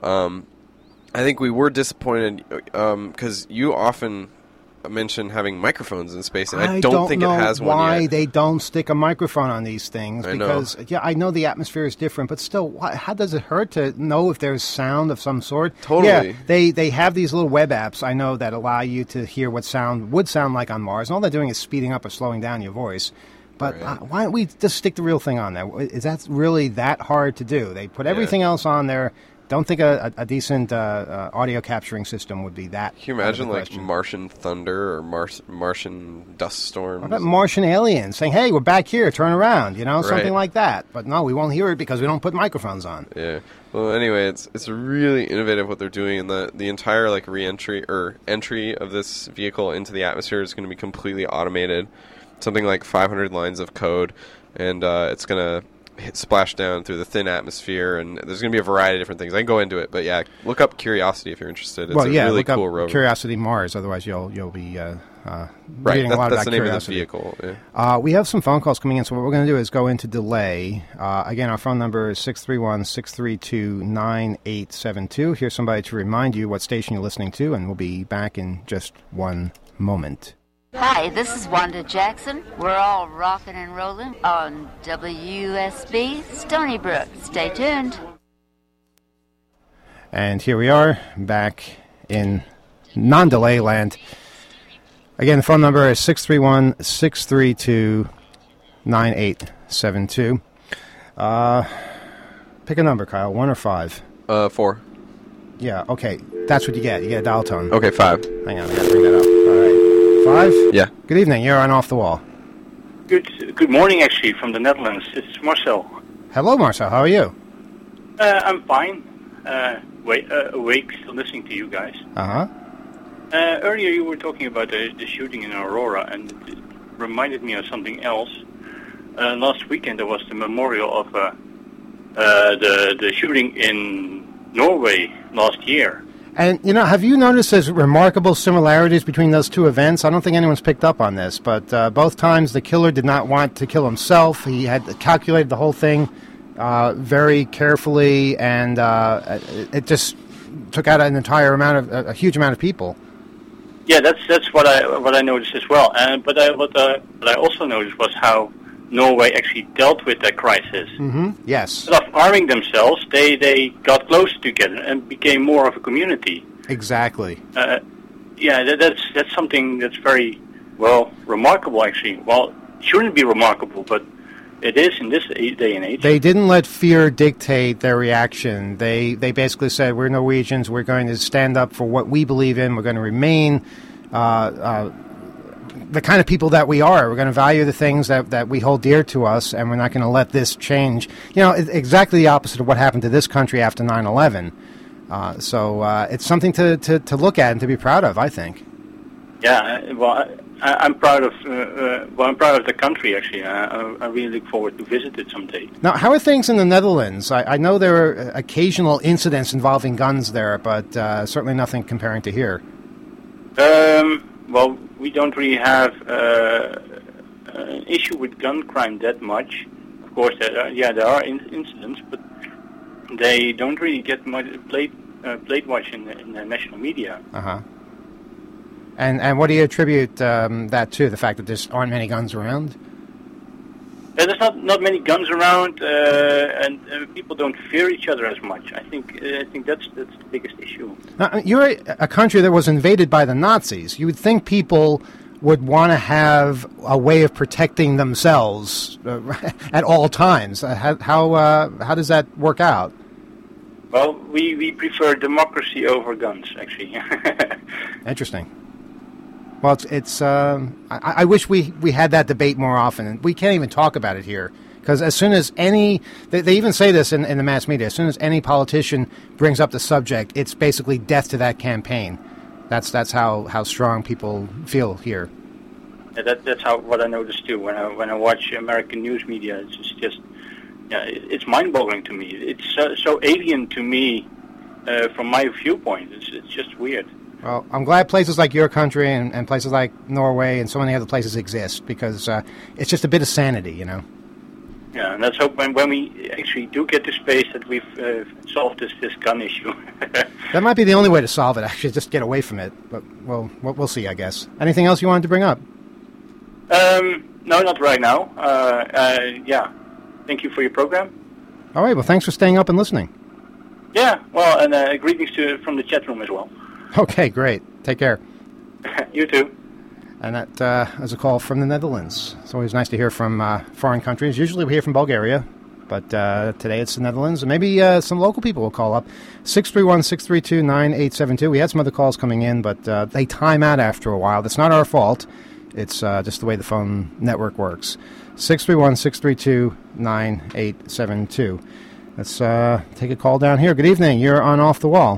I think we were disappointed because you often mention having microphones in space, and I don't think it has one yet. Why they don't stick a microphone on these things? Because I know the atmosphere is different, but still, how does it hurt to know if there's sound of some sort? Totally. Yeah, they have these little web apps, I know, that allow you to hear what sound would sound like on Mars, and all they're doing is speeding up or slowing down your voice. But why don't we just stick the real thing on there? Is that really that hard to do? They put everything else on there, don't think a decent audio capturing system would be that. Can you imagine like Martian thunder or Martian dust storms? What about Martian aliens saying, "Hey, we're back here, turn around," something Right. like that. But no, we won't hear it because we don't put microphones on. Yeah. Well, anyway, it's really innovative what they're doing, and the entire like re-entry or entry of this vehicle into the atmosphere is going to be completely automated. Something like 500 lines of code, and it's going to splash down through the thin atmosphere, and there's going to be a variety of different things. I can go into it, but yeah, look up Curiosity if you're interested. It's really look cool up rover. Curiosity Mars, otherwise you'll be Right, reading a lot that's about the name Curiosity. of the vehicle. Yeah. We have some phone calls coming in, so what we're going to do is go into delay. Again, our phone number is 631-632-9872. Here's somebody to remind you what station you're listening to, and we'll be back in just one moment. Hi, this is Wanda Jackson. We're all rocking and rolling on WUSB Stony Brook. Stay tuned. And here we are, back in non-delay land. Again, the phone number is 631-632-9872. Pick a number, Kyle, 1 or 5. 4. Yeah, okay, that's what you get. You get a dial tone. Okay, 5. Hang on, I gotta bring that up. All right. 5? Yeah. Good evening, you're on Off the Wall. Good morning, actually, from the Netherlands. It's Marcel. Hello, Marcel, how are you? I'm fine. Awake, still listening to you guys. Uh-huh. Earlier you were talking about the shooting in Aurora, and it reminded me of something else. Last weekend there was the memorial of the shooting in Norway last year. And, have you noticed there's remarkable similarities between those two events? I don't think anyone's picked up on this, but both times the killer did not want to kill himself. He had calculated the whole thing very carefully, and it just took out a huge amount of people. Yeah, that's what I noticed as well. But what I also noticed was how Norway actually dealt with that crisis. Mm-hmm. Yes. Instead of arming themselves, they got closer together and became more of a community. Exactly. That's something that's very, remarkable, actually. Well, it shouldn't be remarkable, but it is in this day and age. They didn't let fear dictate their reaction. They basically said, we're Norwegians, we're going to stand up for what we believe in, we're going to remain the kind of people that we are. We're going to value the things that we hold dear to us, and we're not going to let this change. Exactly the opposite of what happened to this country after 9/11. So it's something to look at and to be proud of, I think. Yeah, I'm proud of I'm proud of the country, actually. I really look forward to visit it someday. Now, how are things in the Netherlands? I know there are occasional incidents involving guns there, but certainly nothing comparing to here. Well, we don't really have an issue with gun crime that much. Of course, there are incidents, but they don't really get much played much in the national media. Uh-huh. And what do you attribute that to, the fact that there aren't many guns around? There's not many guns around, and people don't fear each other as much. I think that's the biggest issue. Now, you're a country that was invaded by the Nazis. You would think people would want to have a way of protecting themselves at all times. How does that work out? Well, we prefer democracy over guns, actually. Interesting. Well, it's I wish we had that debate more often, and we can't even talk about it here, because as soon as they even say this in the mass media, as soon as any politician brings up the subject, it's basically death to that campaign. That's how strong people feel here. Yeah, that's what I noticed too when I watch American news media. It's mind-boggling to me. It's so alien to me from my viewpoint. It's just weird. Well, I'm glad places like your country and places like Norway and so many other places exist, because it's just a bit of sanity, Yeah, and let's hope when we actually do get to space that we've solved this gun issue. That might be the only way to solve it, actually, just get away from it. But, well, we'll see, I guess. Anything else you wanted to bring up? No, not right now. Thank you for your program. All right, well, thanks for staying up and listening. Yeah, well, and greetings from the chat room as well. Okay, great. Take care. You too. And that is a call from the Netherlands. It's always nice to hear from foreign countries. Usually we hear from Bulgaria, But today it's the Netherlands, and maybe some local people will call up. 631-632-9872. We had some other calls coming in, but they time out after a while. That's not our fault. It's just the way the phone network works. 631-632-9872. Let's take a call down here. Good evening. You're on Off the Wall.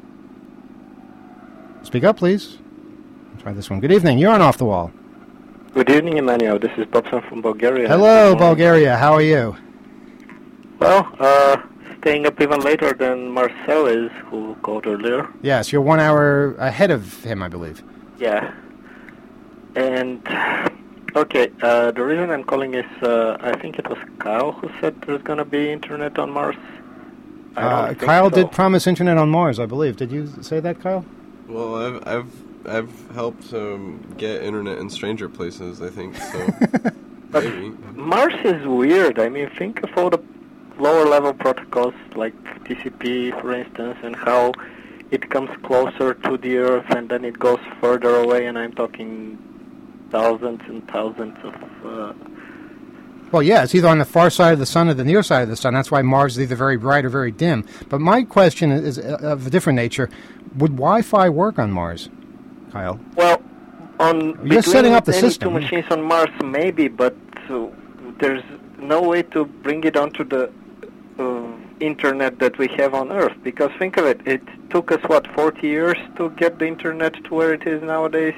Speak up, please. Try this one. Good evening. You're on Off the Wall. Good evening, Emmanuel. This is Bobson from Bulgaria. Hello, Bulgaria. How are you? Well, staying up even later than Marcel is, who called earlier. Yes, you're 1 hour ahead of him, I believe. Yeah. And, okay, the reason I'm calling is, I think it was Kyle who said there's going to be internet on Mars. Kyle did promise internet on Mars, I believe. Did you say that, Kyle? Well, I've helped get internet in stranger places, I think, so maybe. Mars is weird. I mean, think of all the lower-level protocols, like TCP, for instance, and how it comes closer to the Earth and then it goes further away, and I'm talking thousands and thousands of... Well, yeah, it's either on the far side of the sun or the near side of the sun. That's why Mars is either very bright or very dim. But my question is of a different nature. Would Wi-Fi work on Mars, Kyle? Well, you're setting up the system. Two machines on Mars, maybe, but there's no way to bring it onto the internet that we have on Earth. Because think of it, it took us, 40 years to get the internet to where it is nowadays,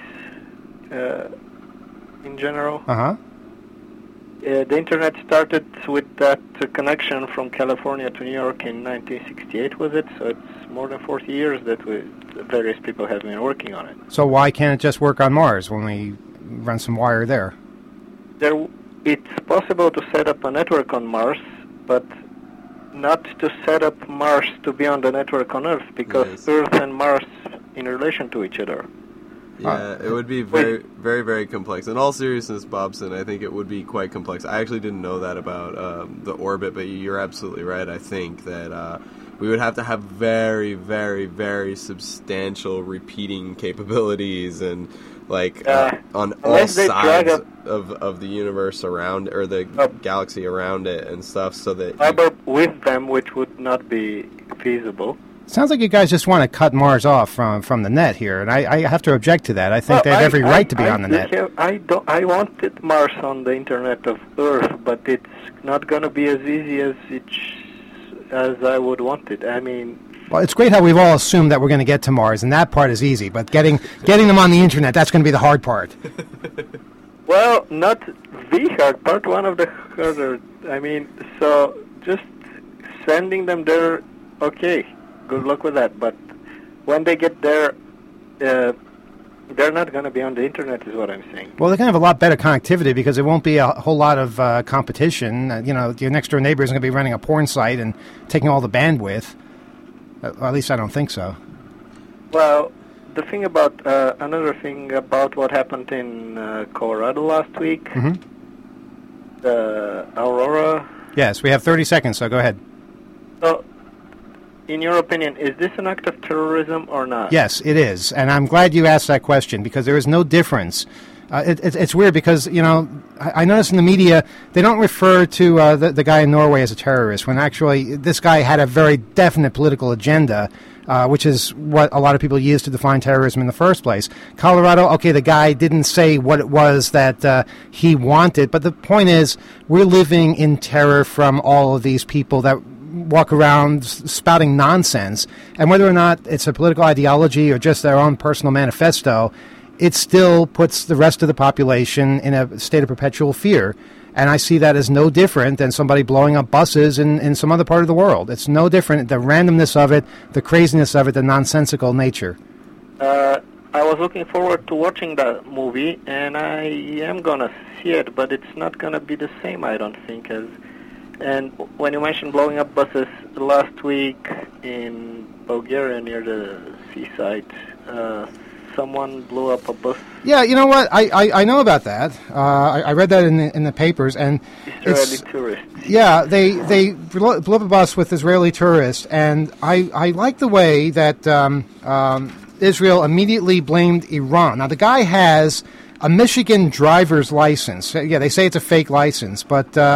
in general? Uh-huh. The internet started with that connection from California to New York in 1968, was it? So it's more than 40 years that various people have been working on it. So why can't it just work on Mars when we run some wire there? It's possible to set up a network on Mars, but not to set up Mars to be on the network on Earth, because Earth and Mars in relation to each other. Yeah, it would be very, very, very complex. In all seriousness, Bobson, I think it would be quite complex. I actually didn't know that about the orbit, but you're absolutely right. I think that we would have to have very, very, very substantial repeating capabilities and, on all sides of the universe around, or the galaxy around it and stuff, so that... Fiber with them, which would not be feasible. Sounds like you guys just want to cut Mars off from the net here, and I have to object to that. I think they have every right to be on the net. I wanted Mars on the internet of Earth, but it's not going to be as easy as I would want it. I mean... Well, it's great how we've all assumed that we're going to get to Mars, and that part is easy, but getting them on the internet, that's going to be the hard part. Well, not the hard part, one of the harder. I mean, so just sending them there, okay. Good luck with that. But when they get there, they're not going to be on the internet, is what I'm saying. Well, they're going to have a lot better connectivity because there won't be a whole lot of competition. Your next-door neighbor is going to be running a porn site and taking all the bandwidth. Or at least I don't think so. Well, another thing about what happened in Colorado last week, the Aurora... Yes, we have 30 seconds, so go ahead. So, in your opinion, is this an act of terrorism or not? Yes, it is. And I'm glad you asked that question because there is no difference. It's weird because, I notice in the media, they don't refer to the guy in Norway as a terrorist when actually this guy had a very definite political agenda, which is what a lot of people use to define terrorism in the first place. Colorado, okay, the guy didn't say what it was that he wanted, but the point is we're living in terror from all of these people that walk around spouting nonsense, and whether or not it's a political ideology or just their own personal manifesto, it still puts the rest of the population in a state of perpetual fear. And I see that as no different than somebody blowing up buses in some other part of the world. It's no different. The randomness of it, the craziness of it, the nonsensical nature. I was looking forward to watching that movie, and I am going to see it, but it's not going to be the same, I don't think, as... And when you mentioned blowing up buses last week in Bulgaria near the seaside, someone blew up a bus. Yeah, you know what? I know about that. I read that in the papers, and Israeli tourists. Yeah, they blew up a bus with Israeli tourists, and I like the way that Israel immediately blamed Iran. Now the guy has a Michigan driver's license. Yeah, they say it's a fake license, but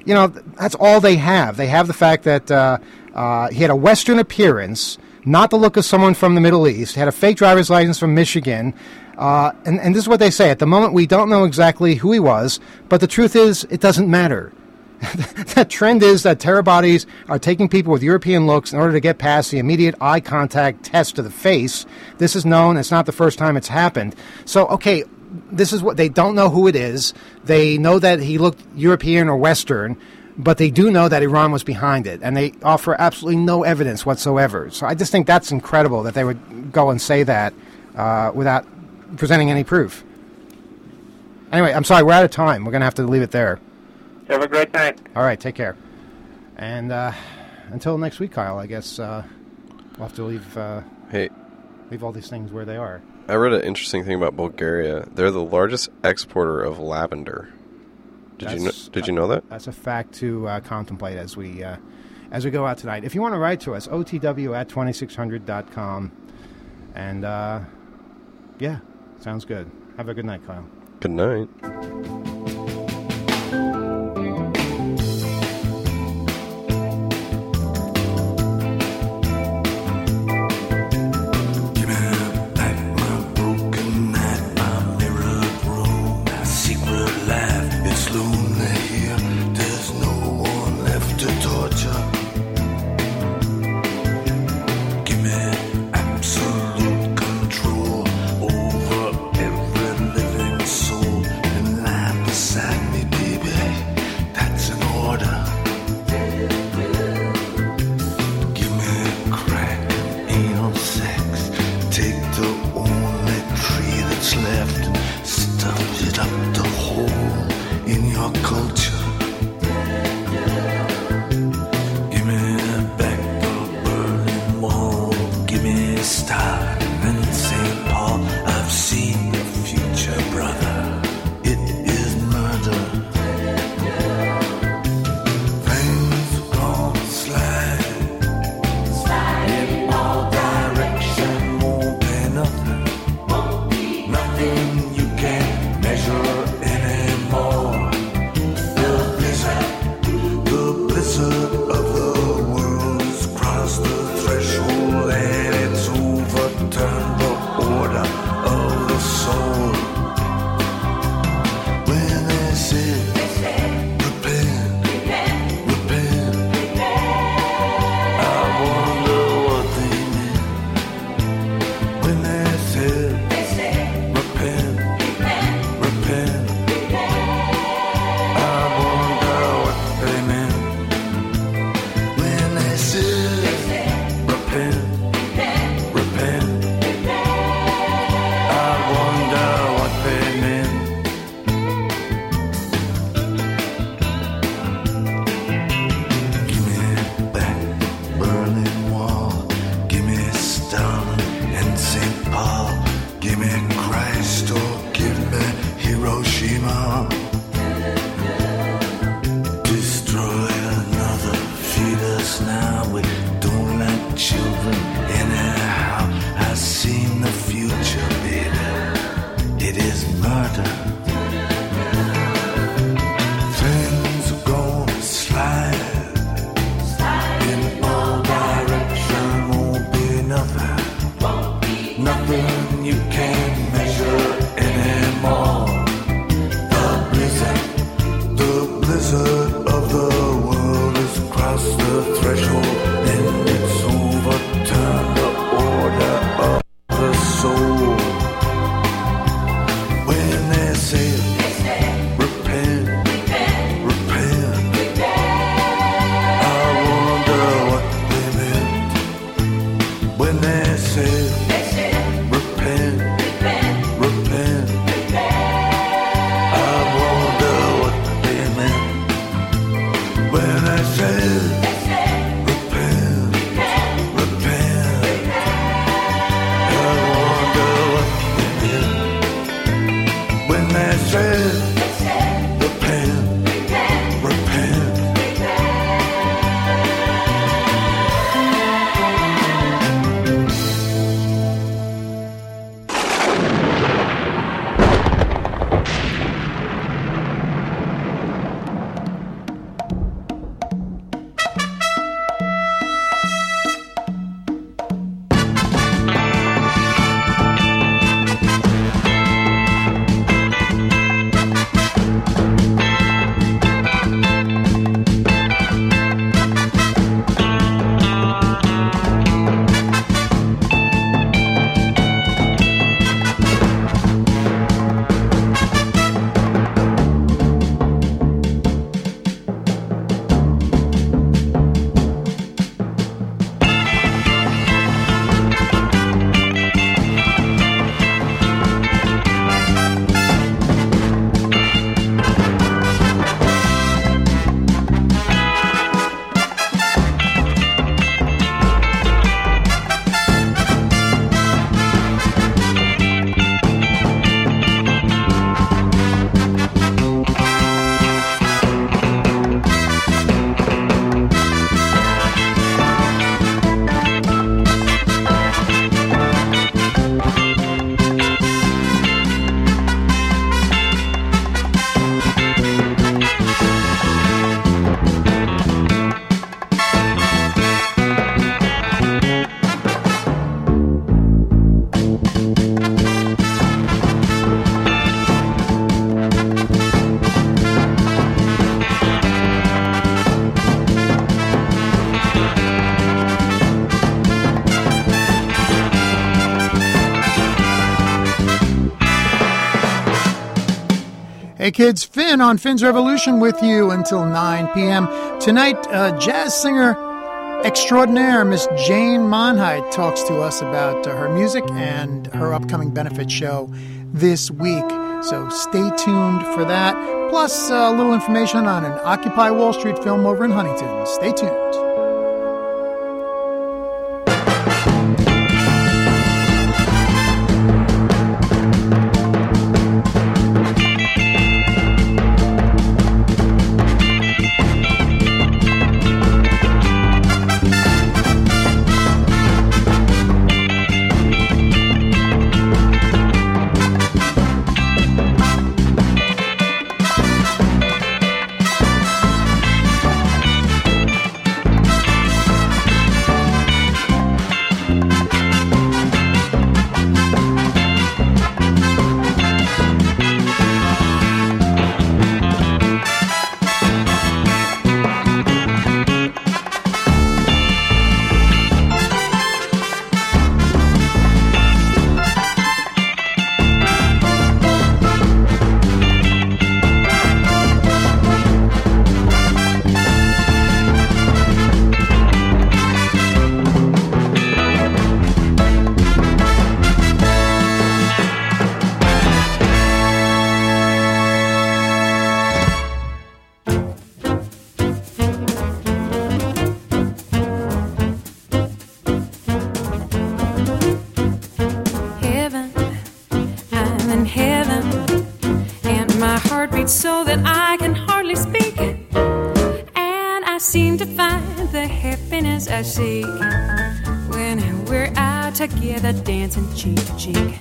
that's all they have. They have the fact that he had a Western appearance, not the look of someone from the Middle East. He had a fake driver's license from Michigan. And this is what they say. At the moment, we don't know exactly who he was, but the truth is, it doesn't matter. The trend is that terror bodies are taking people with European looks in order to get past the immediate eye contact test to the face. This is known. It's not the first time it's happened. So, okay, this is what they don't know who it is. They know that he looked European or Western, but they do know that Iran was behind it, and they offer absolutely no evidence whatsoever. So I just think that's incredible that they would go and say that without presenting any proof. Anyway, I'm sorry, we're out of time. We're going to have to leave it there. Have a great night. All right, take care. And until next week, Kyle, I guess we'll have to leave all these things where they are. I read an interesting thing about Bulgaria. They're the largest exporter of lavender. Did you know that? That's a fact to contemplate as we go out tonight. If you want to write to us, otw@2600.com. And, yeah, sounds good. Have a good night, Kyle. Good night. Hey kids, Finn on Finn's Revolution with you until 9 p.m. Tonight, jazz singer extraordinaire Miss Jane Monheit talks to us about her music and her upcoming benefit show this week. So stay tuned for that. Plus, a little information on an Occupy Wall Street film over in Huntington. Stay tuned. So that I can hardly speak, and I seem to find the happiness I seek when we're out together dancing cheek to cheek.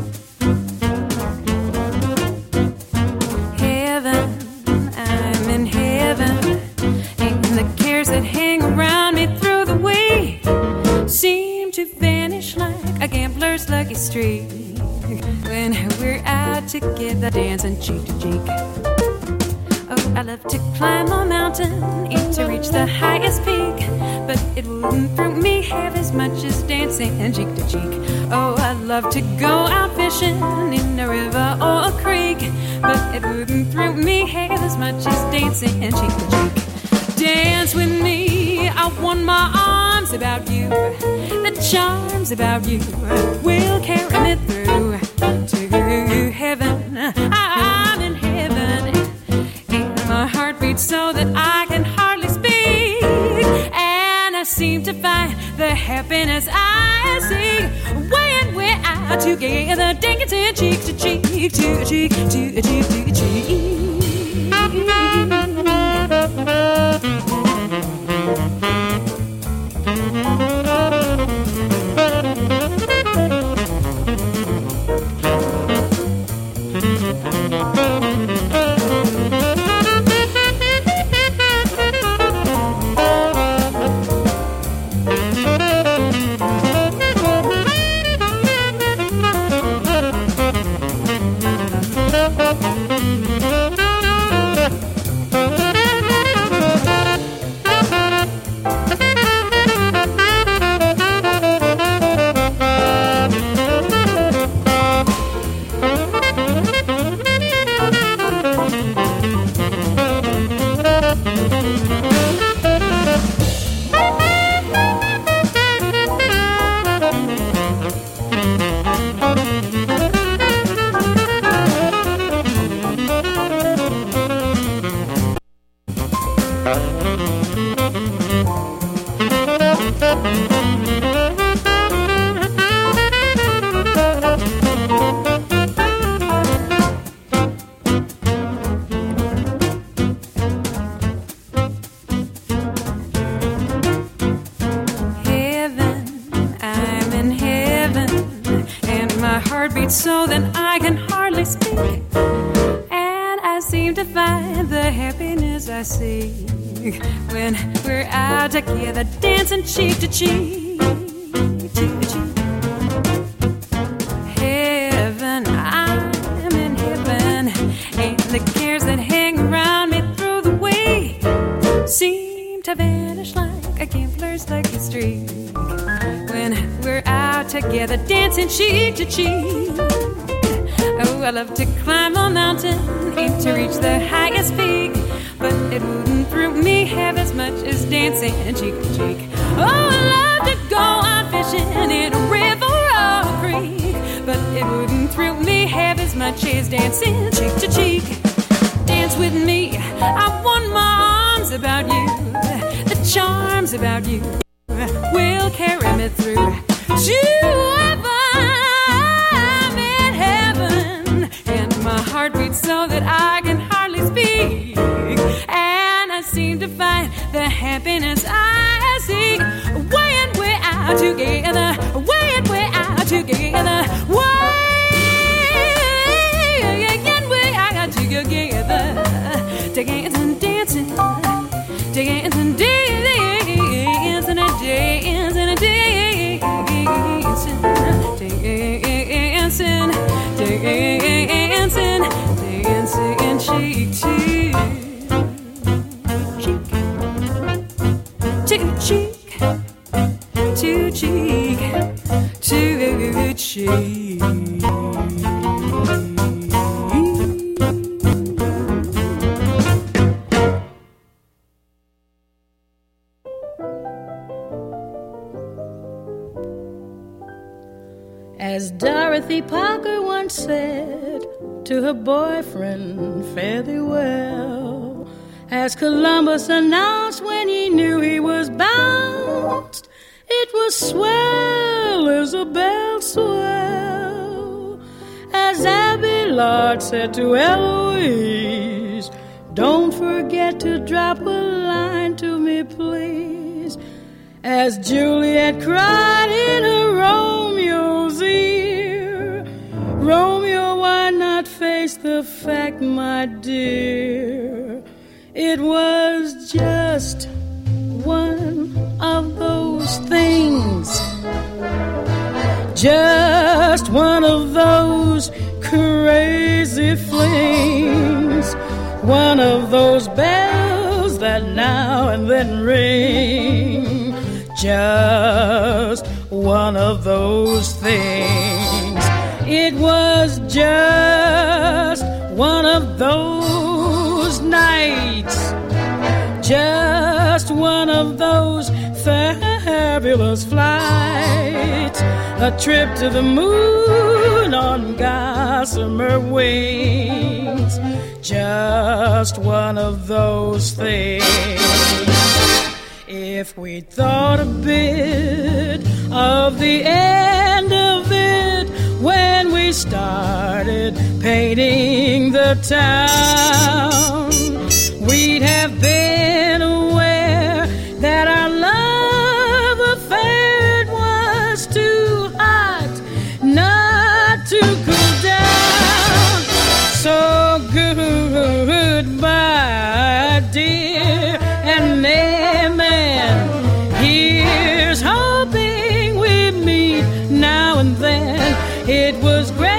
Heaven, I'm in heaven, and the cares that hang around me through the week seem to vanish like a gambler's lucky streak when we're out together dancing cheek to cheek. Oh, I love to climb a mountain and to reach the highest peak, but it wouldn't fruit me half as much as dancing cheek to cheek. Oh, I love to go out fishing in a river or a creek, but it wouldn't fruit me half as much as dancing cheek to cheek. Dance with me, I want my arms about you, the charms about you will carry me through to heaven. I'm in heaven, and my heart beats so that I can hardly speak, and I seem to find the happiness I seek when we're out together dancing cheek to cheek, to cheek, to cheek, to cheek. So that I can hardly speak, and I seem to find the happiness I seek when we're out together dancing cheek to cheek, cheek to cheek. Heaven, I'm in heaven, and the cares that hang around me through the week seem to vanish like a gambler's lucky streak when we're out together dancing cheek to cheek. Oh, I love to climb a mountain, aim to reach the highest peak, but it wouldn't thrill me half as much as dancing cheek to cheek. Oh, I love to go out fishing in a river or a creek, but it wouldn't thrill me half as much as dancing cheek to cheek. Dance with me, I want my arms about you, the charms about you will carry me through to I'm in heaven, and my heart beats so that I can hardly speak, and I seem to find the happiness I seek way and way out together, way and way out together, way and way out together, dancing and dancing, dancing and dancing, dancing and dancing and dancing, dancing, dancing, cheek to cheek, cheek to cheek, to cheek. As Dorothy Parker once said to her boyfriend, fare thee well. As Columbus announced when he knew he was bounced, it was swell, Isabel, swell. As Abelard said to Eloise, don't forget to drop a line to me, please. As Juliet cried in her Romeo's ear, Romeo, why not face the fact, my dear? It was just one of those things, just one of those crazy flings, one of those bells that now and then ring, just one of those things. It was just one of those nights, just one of those fabulous flights, a trip to the moon on gossamer wings, just one of those things. If we thought a bit of the end of it when we started painting the town, we'd have been aware that our love affair was too hot not to cool down. So goodbye, dear, and amen. Here's hoping we meet now and then. It was great